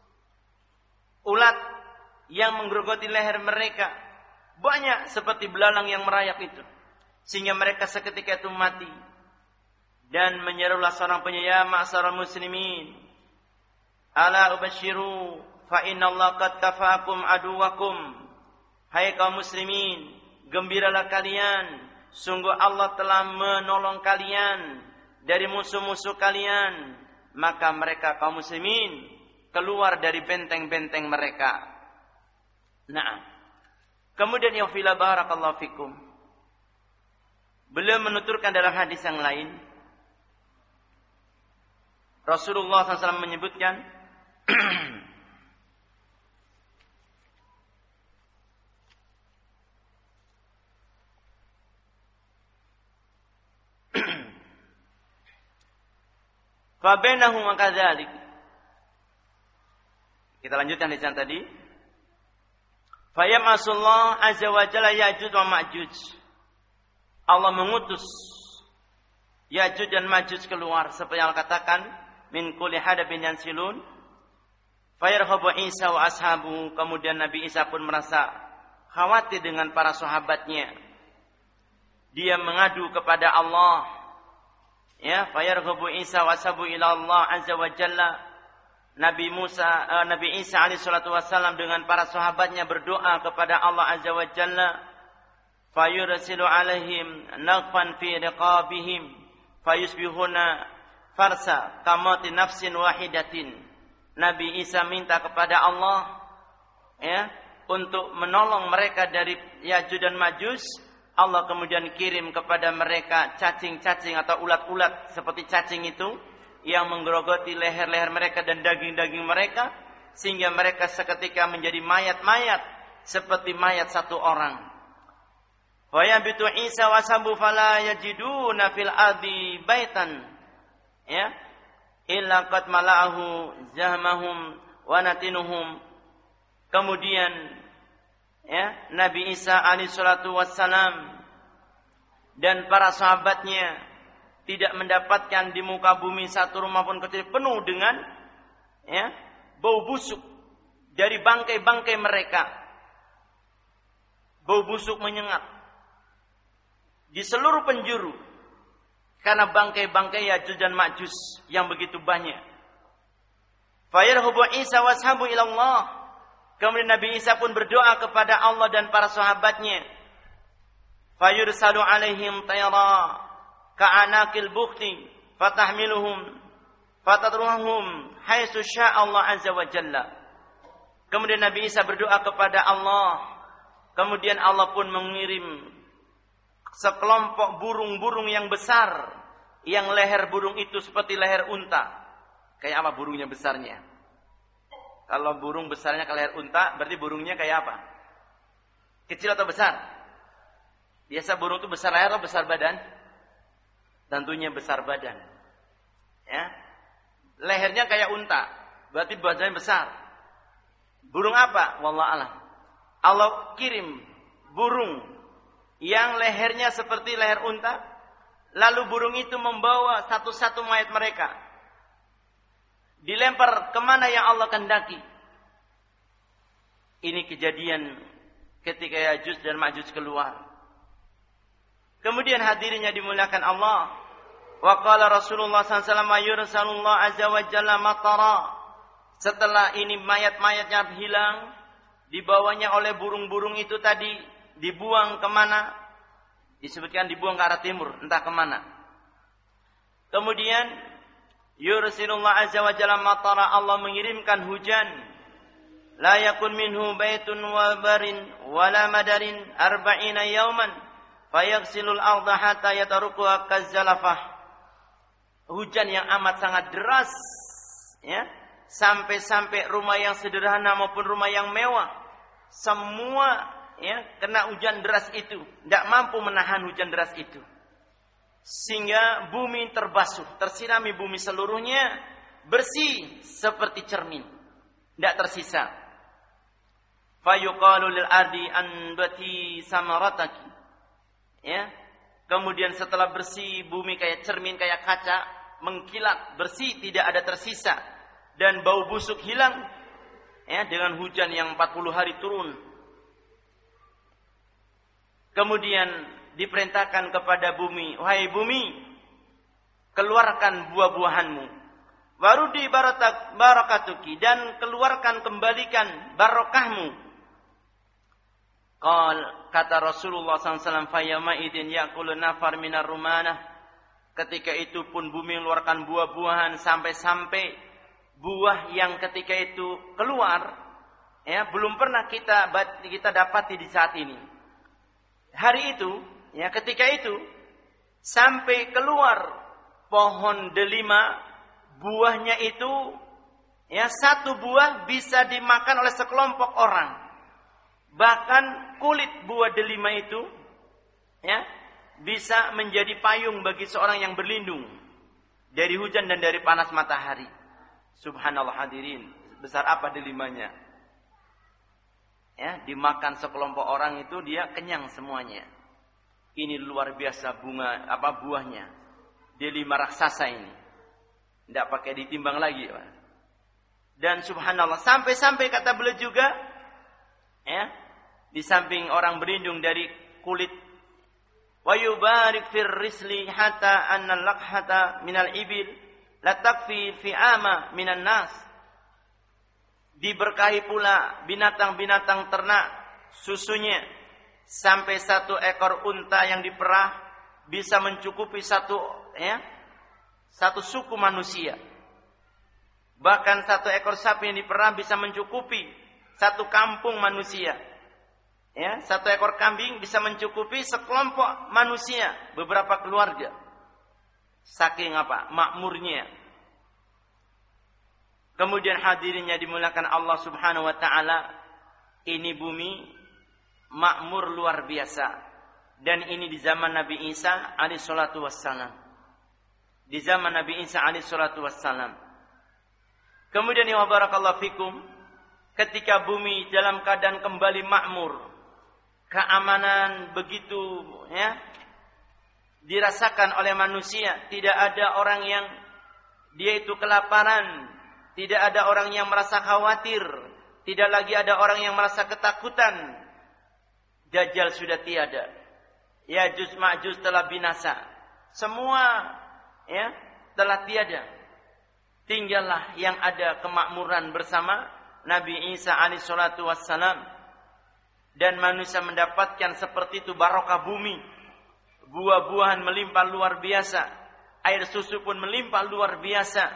ulat yang menggerogoti leher mereka, banyak seperti belalang yang merayap itu, sehingga mereka seketika itu mati. Dan menyerulah seorang penyeru, ma'syaral muslimin, ala ubashiru fa innallaha qad kafaakum aduwakum. Hai kaum muslimin, gembiralah kalian, sungguh Allah telah menolong kalian dari musuh-musuh kalian. Maka mereka kaum muslimin keluar dari benteng-benteng mereka. Nah, kemudian ya fila barakallahu fikum, beliau menuturkan dalam hadis yang lain, Rasulullah shallallahu alaihi wasallam menyebutkan fa bainahum kadzalik, Kita lanjutkan di sana tadi. Fayamasullah azza wa jalla Ya'juj wa Ma'juj. Allah mengutus Ya'juj dan Ma'juj keluar seperti yang Allah katakan, min kulli hadabin yansilun. Fayarhabu Isa wa ashabu. Kemudian Nabi Isa pun merasa khawatir dengan para sahabatnya. Dia mengadu kepada Allah. Ya, fayarhabu Isa wa ashabu ila Allah azza wa jalla. Nabi Musa, uh, Nabi Isa alaihi salatu wassalam dengan para sahabatnya berdoa kepada Allah azza wa jalla. Fayursilu alaihim naghfan fi riqabihim fayusbihuna farsa kamati nafsin wahidatin. Nabi Isa minta kepada Allah ya untuk menolong mereka dari Ya'juj dan Ma'juj. Allah kemudian kirim kepada mereka cacing-cacing atau ulat-ulat seperti cacing itu yang menggerogoti leher-leher mereka dan daging-daging mereka sehingga mereka seketika menjadi mayat-mayat seperti mayat satu orang. Wa yabitu Isa wa sabu fala yajiduna fil ardi baitan ya illa qad mala'ahu zahmahum wa natinuhum. Kemudian ya Nabi Isa alaihi salatu wassalam dan para sahabatnya tidak mendapatkan di muka bumi satu rumah pun kecil penuh dengan ya bau busuk dari bangkai-bangkai mereka. Bau busuk menyengat di seluruh penjuru karena bangkai-bangkai Ya'juj dan Ma'juj yang begitu banyak. Fayarhabu Isa washabu ila Allah. Kemudian Nabi Isa pun berdoa kepada Allah dan para sahabatnya. Fayursalu alaihim tayra ka'anakil bukhti fatahmiluhum fatatruhum haitsu syaa Allah azza wa jalla. Kemudian Nabi Isa berdoa kepada Allah. Kemudian Allah pun mengirim sekelompok burung-burung yang besar yang leher burung itu seperti leher unta. Kayak apa burungnya besarnya? Kalau burung besarnya ke leher unta, berarti burungnya kayak apa? Kecil atau besar? Biasa burung itu besar leher atau besar badan? Tentunya besar badan. Ya. Lehernya kayak unta, berarti badannya besar. Burung apa? Wallahu a'lam. Allah kirim burung yang lehernya seperti leher unta, lalu burung itu membawa satu-satu mayat mereka. Dilempar kemana yang Allah kehendaki. Ini kejadian ketika Ya'juj dan Ma'juj keluar. Kemudian hadirinnya dimuliakan Allah. Wa qala Rasulullah sallallahu alaihi wasallam yursalullah azza wa jalla matara. Setelah ini mayat-mayatnya hilang, dibawanya oleh burung-burung itu tadi, dibuang kemana? Disebutkan dibuang ke arah timur, entah kemana. Kemudian yursilullah azza wa jalla matara, Allah mengirimkan hujan. La yakun minhu baitun wa barin wala madarin arba'ina yauman. Fayaghsilul arda hatta yatarukuha kazzalafah. Hujan yang amat sangat deras ya, sampai-sampai rumah yang sederhana maupun rumah yang mewah semua ya kena hujan deras itu, tidak mampu menahan hujan deras itu. Sehingga bumi terbasuh, tersirami bumi seluruhnya bersih seperti cermin, tidak tersisa. Fayuqalu lil ardi andati samarataki. Ya, kemudian setelah bersih bumi kayak cermin, kayak kaca, mengkilat, bersih, tidak ada tersisa dan bau busuk hilang ya dengan hujan yang empat puluh hari turun. Kemudian diperintahkan kepada bumi, wahai bumi, keluarkan buah-buahanmu. Warudi baratak barakatuki, dan keluarkan kembalikan barokahmu. Qal, kata Rasulullah sallallahu alaihi wasallam, fayama idin yaqulu nafar minar rumanah. Ketika itu pun bumi mengeluarkan buah-buahan sampai-sampai buah yang ketika itu keluar ya belum pernah kita kita dapati di saat ini. Hari itu ya ketika itu sampai keluar pohon delima, buahnya itu ya satu buah bisa dimakan oleh sekelompok orang. Bahkan kulit buah delima itu ya bisa menjadi payung bagi seorang yang berlindung dari hujan dan dari panas matahari. Subhanallah hadirin. sebesar apa delimanya. Ya, dimakan sekelompok orang itu dia kenyang semuanya. Ini luar biasa bunga apa buahnya. Delima raksasa ini. Tidak pakai ditimbang lagi, Pak. Dan subhanallah, sampai-sampai kata beliau juga, ya, di samping orang berlindung dari kulit, wa yubarik fir risli hatta anna lakhata minal ibil la takfi fi ama minan nas. Diberkahi pula binatang-binatang ternak susunya, sampai satu ekor unta yang diperah bisa mencukupi satu, ya, satu suku manusia. Bahkan satu ekor sapi yang diperah bisa mencukupi satu kampung manusia. Ya, satu ekor kambing bisa mencukupi sekelompok manusia, beberapa keluarga. Saking apa? Makmurnya. Kemudian hadirinnya dimuliakan Allah Subhanahu wa taala, ini bumi makmur luar biasa. Dan ini di zaman Nabi Isa alaihi salatu wassalam. Di zaman Nabi Isa alaihi salatu wassalam. Kemudian ya barakallahu fikum, ketika bumi dalam keadaan kembali makmur, keamanan begitu, ya, dirasakan oleh manusia, tidak ada orang yang dia itu kelaparan, tidak ada orang yang merasa khawatir, tidak lagi ada orang yang merasa ketakutan. Dajjal sudah tiada, Ya'juj Ma'juj telah binasa, semua, ya, telah tiada. Tinggallah yang ada kemakmuran bersama Nabi Isa alaihi salatu wassalam. Dan manusia mendapatkan seperti itu barokah bumi. Buah-buahan melimpah luar biasa. Air susu pun melimpah luar biasa.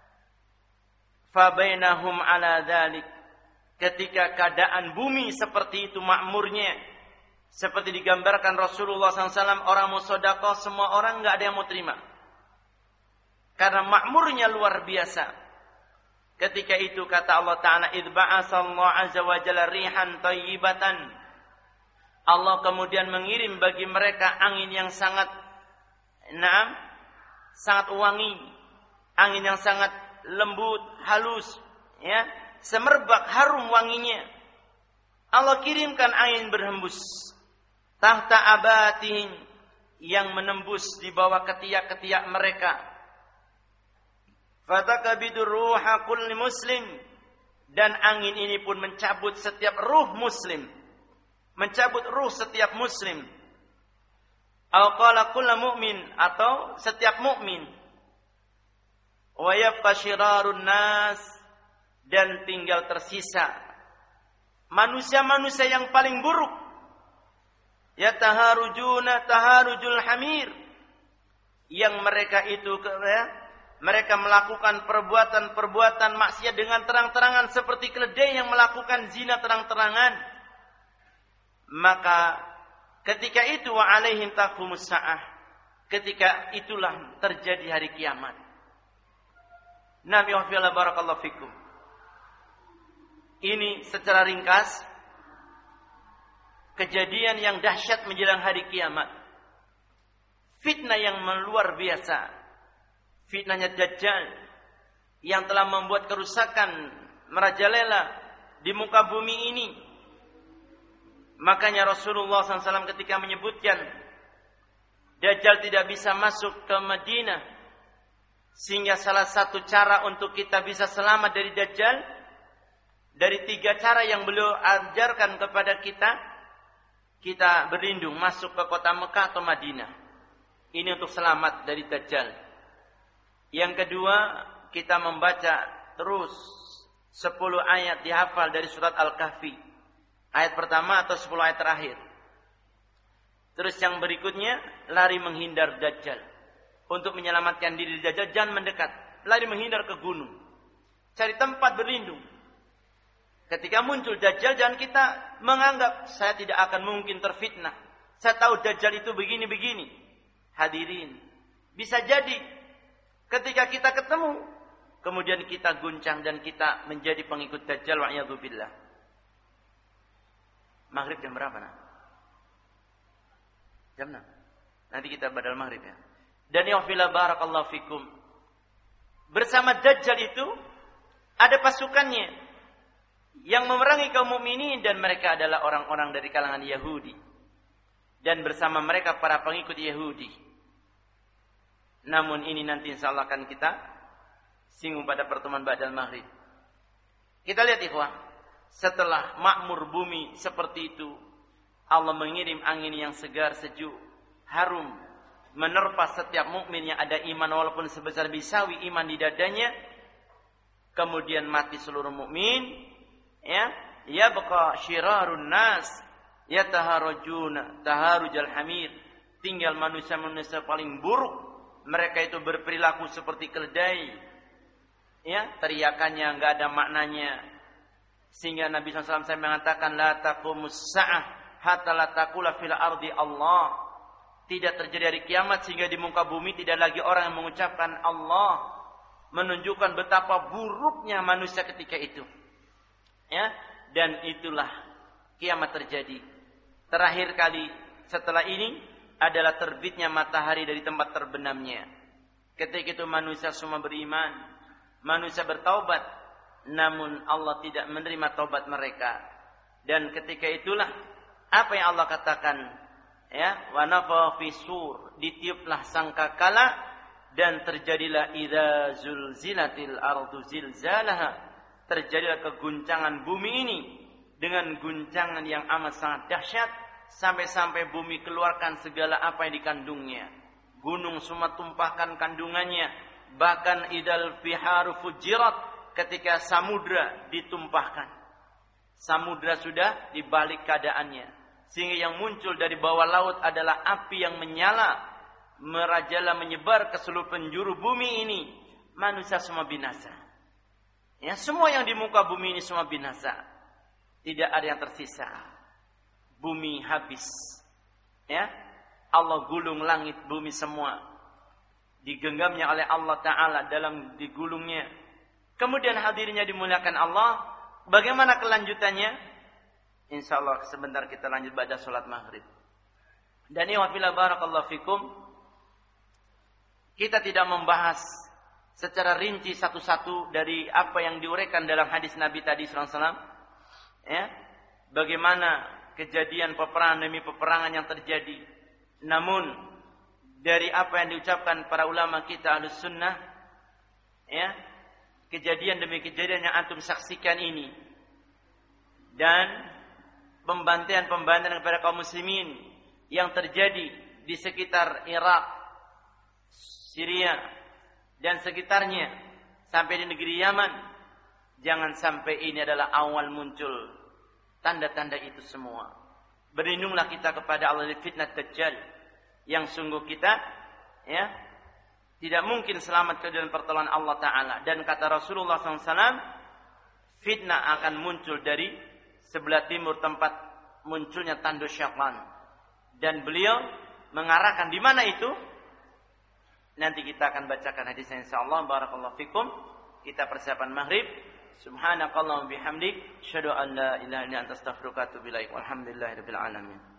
Fabainahum ala dzalik. Ketika keadaan bumi seperti itu makmurnya, seperti digambarkan Rasulullah sallallahu alaihi wasallam, orang mau sedekah semua orang enggak ada yang mau terima. Karena makmurnya luar biasa. Ketika itu kata Allah Ta'ala, idh ba'asallahu azza wa jalla rihan thayyibatan. Allah kemudian mengirim bagi mereka angin yang sangat, naam, sangat wangi, angin yang sangat lembut, halus, ya, semerbak harum wanginya. Allah kirimkan angin berhembus tahta abatihim, yang menembus di bawah ketiak-ketiak mereka. Fatakabidur ruha kulli muslim, dan angin ini pun mencabut setiap ruh muslim, mencabut ruh setiap muslim. Au qala kullu mu'min, atau setiap mukmin. Wa yabqa syirarun nas, dan tinggal tersisa manusia-manusia yang paling buruk. Yataharujuna taharujul hamir, yang mereka itu, ya, mereka melakukan perbuatan-perbuatan maksiat dengan terang-terangan seperti keledai yang melakukan zina terang-terangan. Maka ketika itu wa alaihim taqumus saah, ketika itulah terjadi hari kiamat. Nabi wa fi'ala barakallahu fikum. Ini secara ringkas kejadian yang dahsyat menjelang hari kiamat. Fitnah yang luar biasa. Fitnahnya Dajjal yang telah membuat kerusakan merajalela di muka bumi ini. Makanya Rasulullah shallallahu alaihi wasallam ketika menyebutkan Dajjal tidak bisa masuk ke Madinah, sehingga salah satu cara untuk kita bisa selamat dari Dajjal, dari tiga cara yang beliau ajarkan kepada kita, kita berlindung masuk ke kota Mekah atau Madinah. Ini untuk selamat dari Dajjal. Yang kedua, kita membaca terus sepuluh ayat dihafal dari surat Al-Kahfi. Ayat pertama atau sepuluh ayat terakhir. Terus yang berikutnya, lari menghindar Dajjal. Untuk menyelamatkan diri Dajjal, jangan mendekat. Lari menghindar ke gunung. Cari tempat berlindung. Ketika muncul Dajjal, jangan kita menganggap saya tidak akan mungkin terfitnah. Saya tahu Dajjal itu begini-begini. Hadirin, bisa jadi ketika kita ketemu, kemudian kita guncang dan kita menjadi pengikut Dajjal wa'iyadzu billah. Maghrib jam berapa nak? Jam enam. Nanti kita badal maghrib ya. Dan ya fila barakallahu fikum. Bersama Dajjal itu ada pasukannya yang memerangi kaum mukminin dan mereka adalah orang-orang dari kalangan Yahudi. Dan bersama mereka para pengikut Yahudi. Namun ini nanti insyaallah akan kita singgung pada pertemuan ba'dal maghrib. Kita lihat ikhwah, setelah makmur bumi seperti itu, Allah mengirim angin yang segar, sejuk, harum, menerpa setiap mukmin yang ada iman walaupun sebesar bisawi iman di dadanya. Kemudian mati seluruh mukmin, ya, yabqa syirarun nas yataharujuna taharujal hamir. Tinggal manusia-manusia paling buruk, mereka itu berperilaku seperti keledai, ya, teriakannya enggak ada maknanya. Sehingga Nabi sallallahu alaihi wasallam mengatakan la taqumus sa'ah hatta la taqula fil ardi Allah. Tidak terjadi hari kiamat sehingga di muka bumi tidak lagi orang yang mengucapkan Allah, menunjukkan betapa buruknya manusia ketika itu. Ya, dan itulah kiamat terjadi. Terakhir kali setelah ini adalah terbitnya matahari dari tempat terbenamnya. Ketika itu manusia semua beriman, manusia bertaubat, namun Allah tidak menerima taubat mereka. Dan ketika itulah apa yang Allah katakan, ya, wa nafa fi sur, ditiuplah sangkakala dan terjadilah idza zulzilatil ardu zilzalaha, terjadilah keguncangan bumi ini dengan guncangan yang amat sangat dahsyat, sampai-sampai bumi keluarkan segala apa yang dikandungnya. Gunung semua tumpahkan kandungannya. Bahkan idal biharu fujirat, ketika samudra ditumpahkan. Samudra sudah dibalik keadaannya, sehingga yang muncul dari bawah laut adalah api yang menyala, merajalela menyebar ke seluruh penjuru bumi ini. Manusia semua binasa. Ya, semua yang di muka bumi ini semua binasa. Tidak ada yang tersisa. Bumi habis. Ya, Allah gulung langit bumi semua, digenggamnya oleh Allah Ta'ala dalam digulungnya. Kemudian hadirnya dimuliakan Allah. Bagaimana kelanjutannya? Insya Allah sebentar kita lanjut pada sholat maghrib. Dan ya wafila barakallahu fikum, kita tidak membahas secara rinci satu-satu dari apa yang diuraikan dalam hadis Nabi tadi sallallahu alaihi wasallam. Ya, bagaimana kejadian peperangan demi peperangan yang terjadi. Namun dari apa yang diucapkan para ulama kita Ahlus Sunnah, ya, kejadian demi kejadian yang antum saksikan ini dan pembantaian-pembantaian kepada kaum muslimin yang terjadi di sekitar Irak, Syria dan sekitarnya sampai di negeri Yaman, jangan sampai ini adalah awal muncul tanda-tanda itu semua. Berlindunglah kita kepada Allah dari fitnah Dajjal, yang sungguh kita, ya, tidak mungkin selamat ke dalam pertolongan Allah Ta'ala. Dan kata Rasulullah sallallahu alaihi wasallam, fitnah akan muncul dari sebelah timur tempat munculnya tandus syaitan. Dan beliau mengarahkan di mana itu. Nanti kita akan bacakan hadisnya insyaallah. Barakallahu fikum. Kita persiapan maghrib. Subhanakallahumma bihamdik, asyhadu an la ilaha illa anta astaghfiruka wa atubu ilaik. Walhamdulillahirabbil alamin.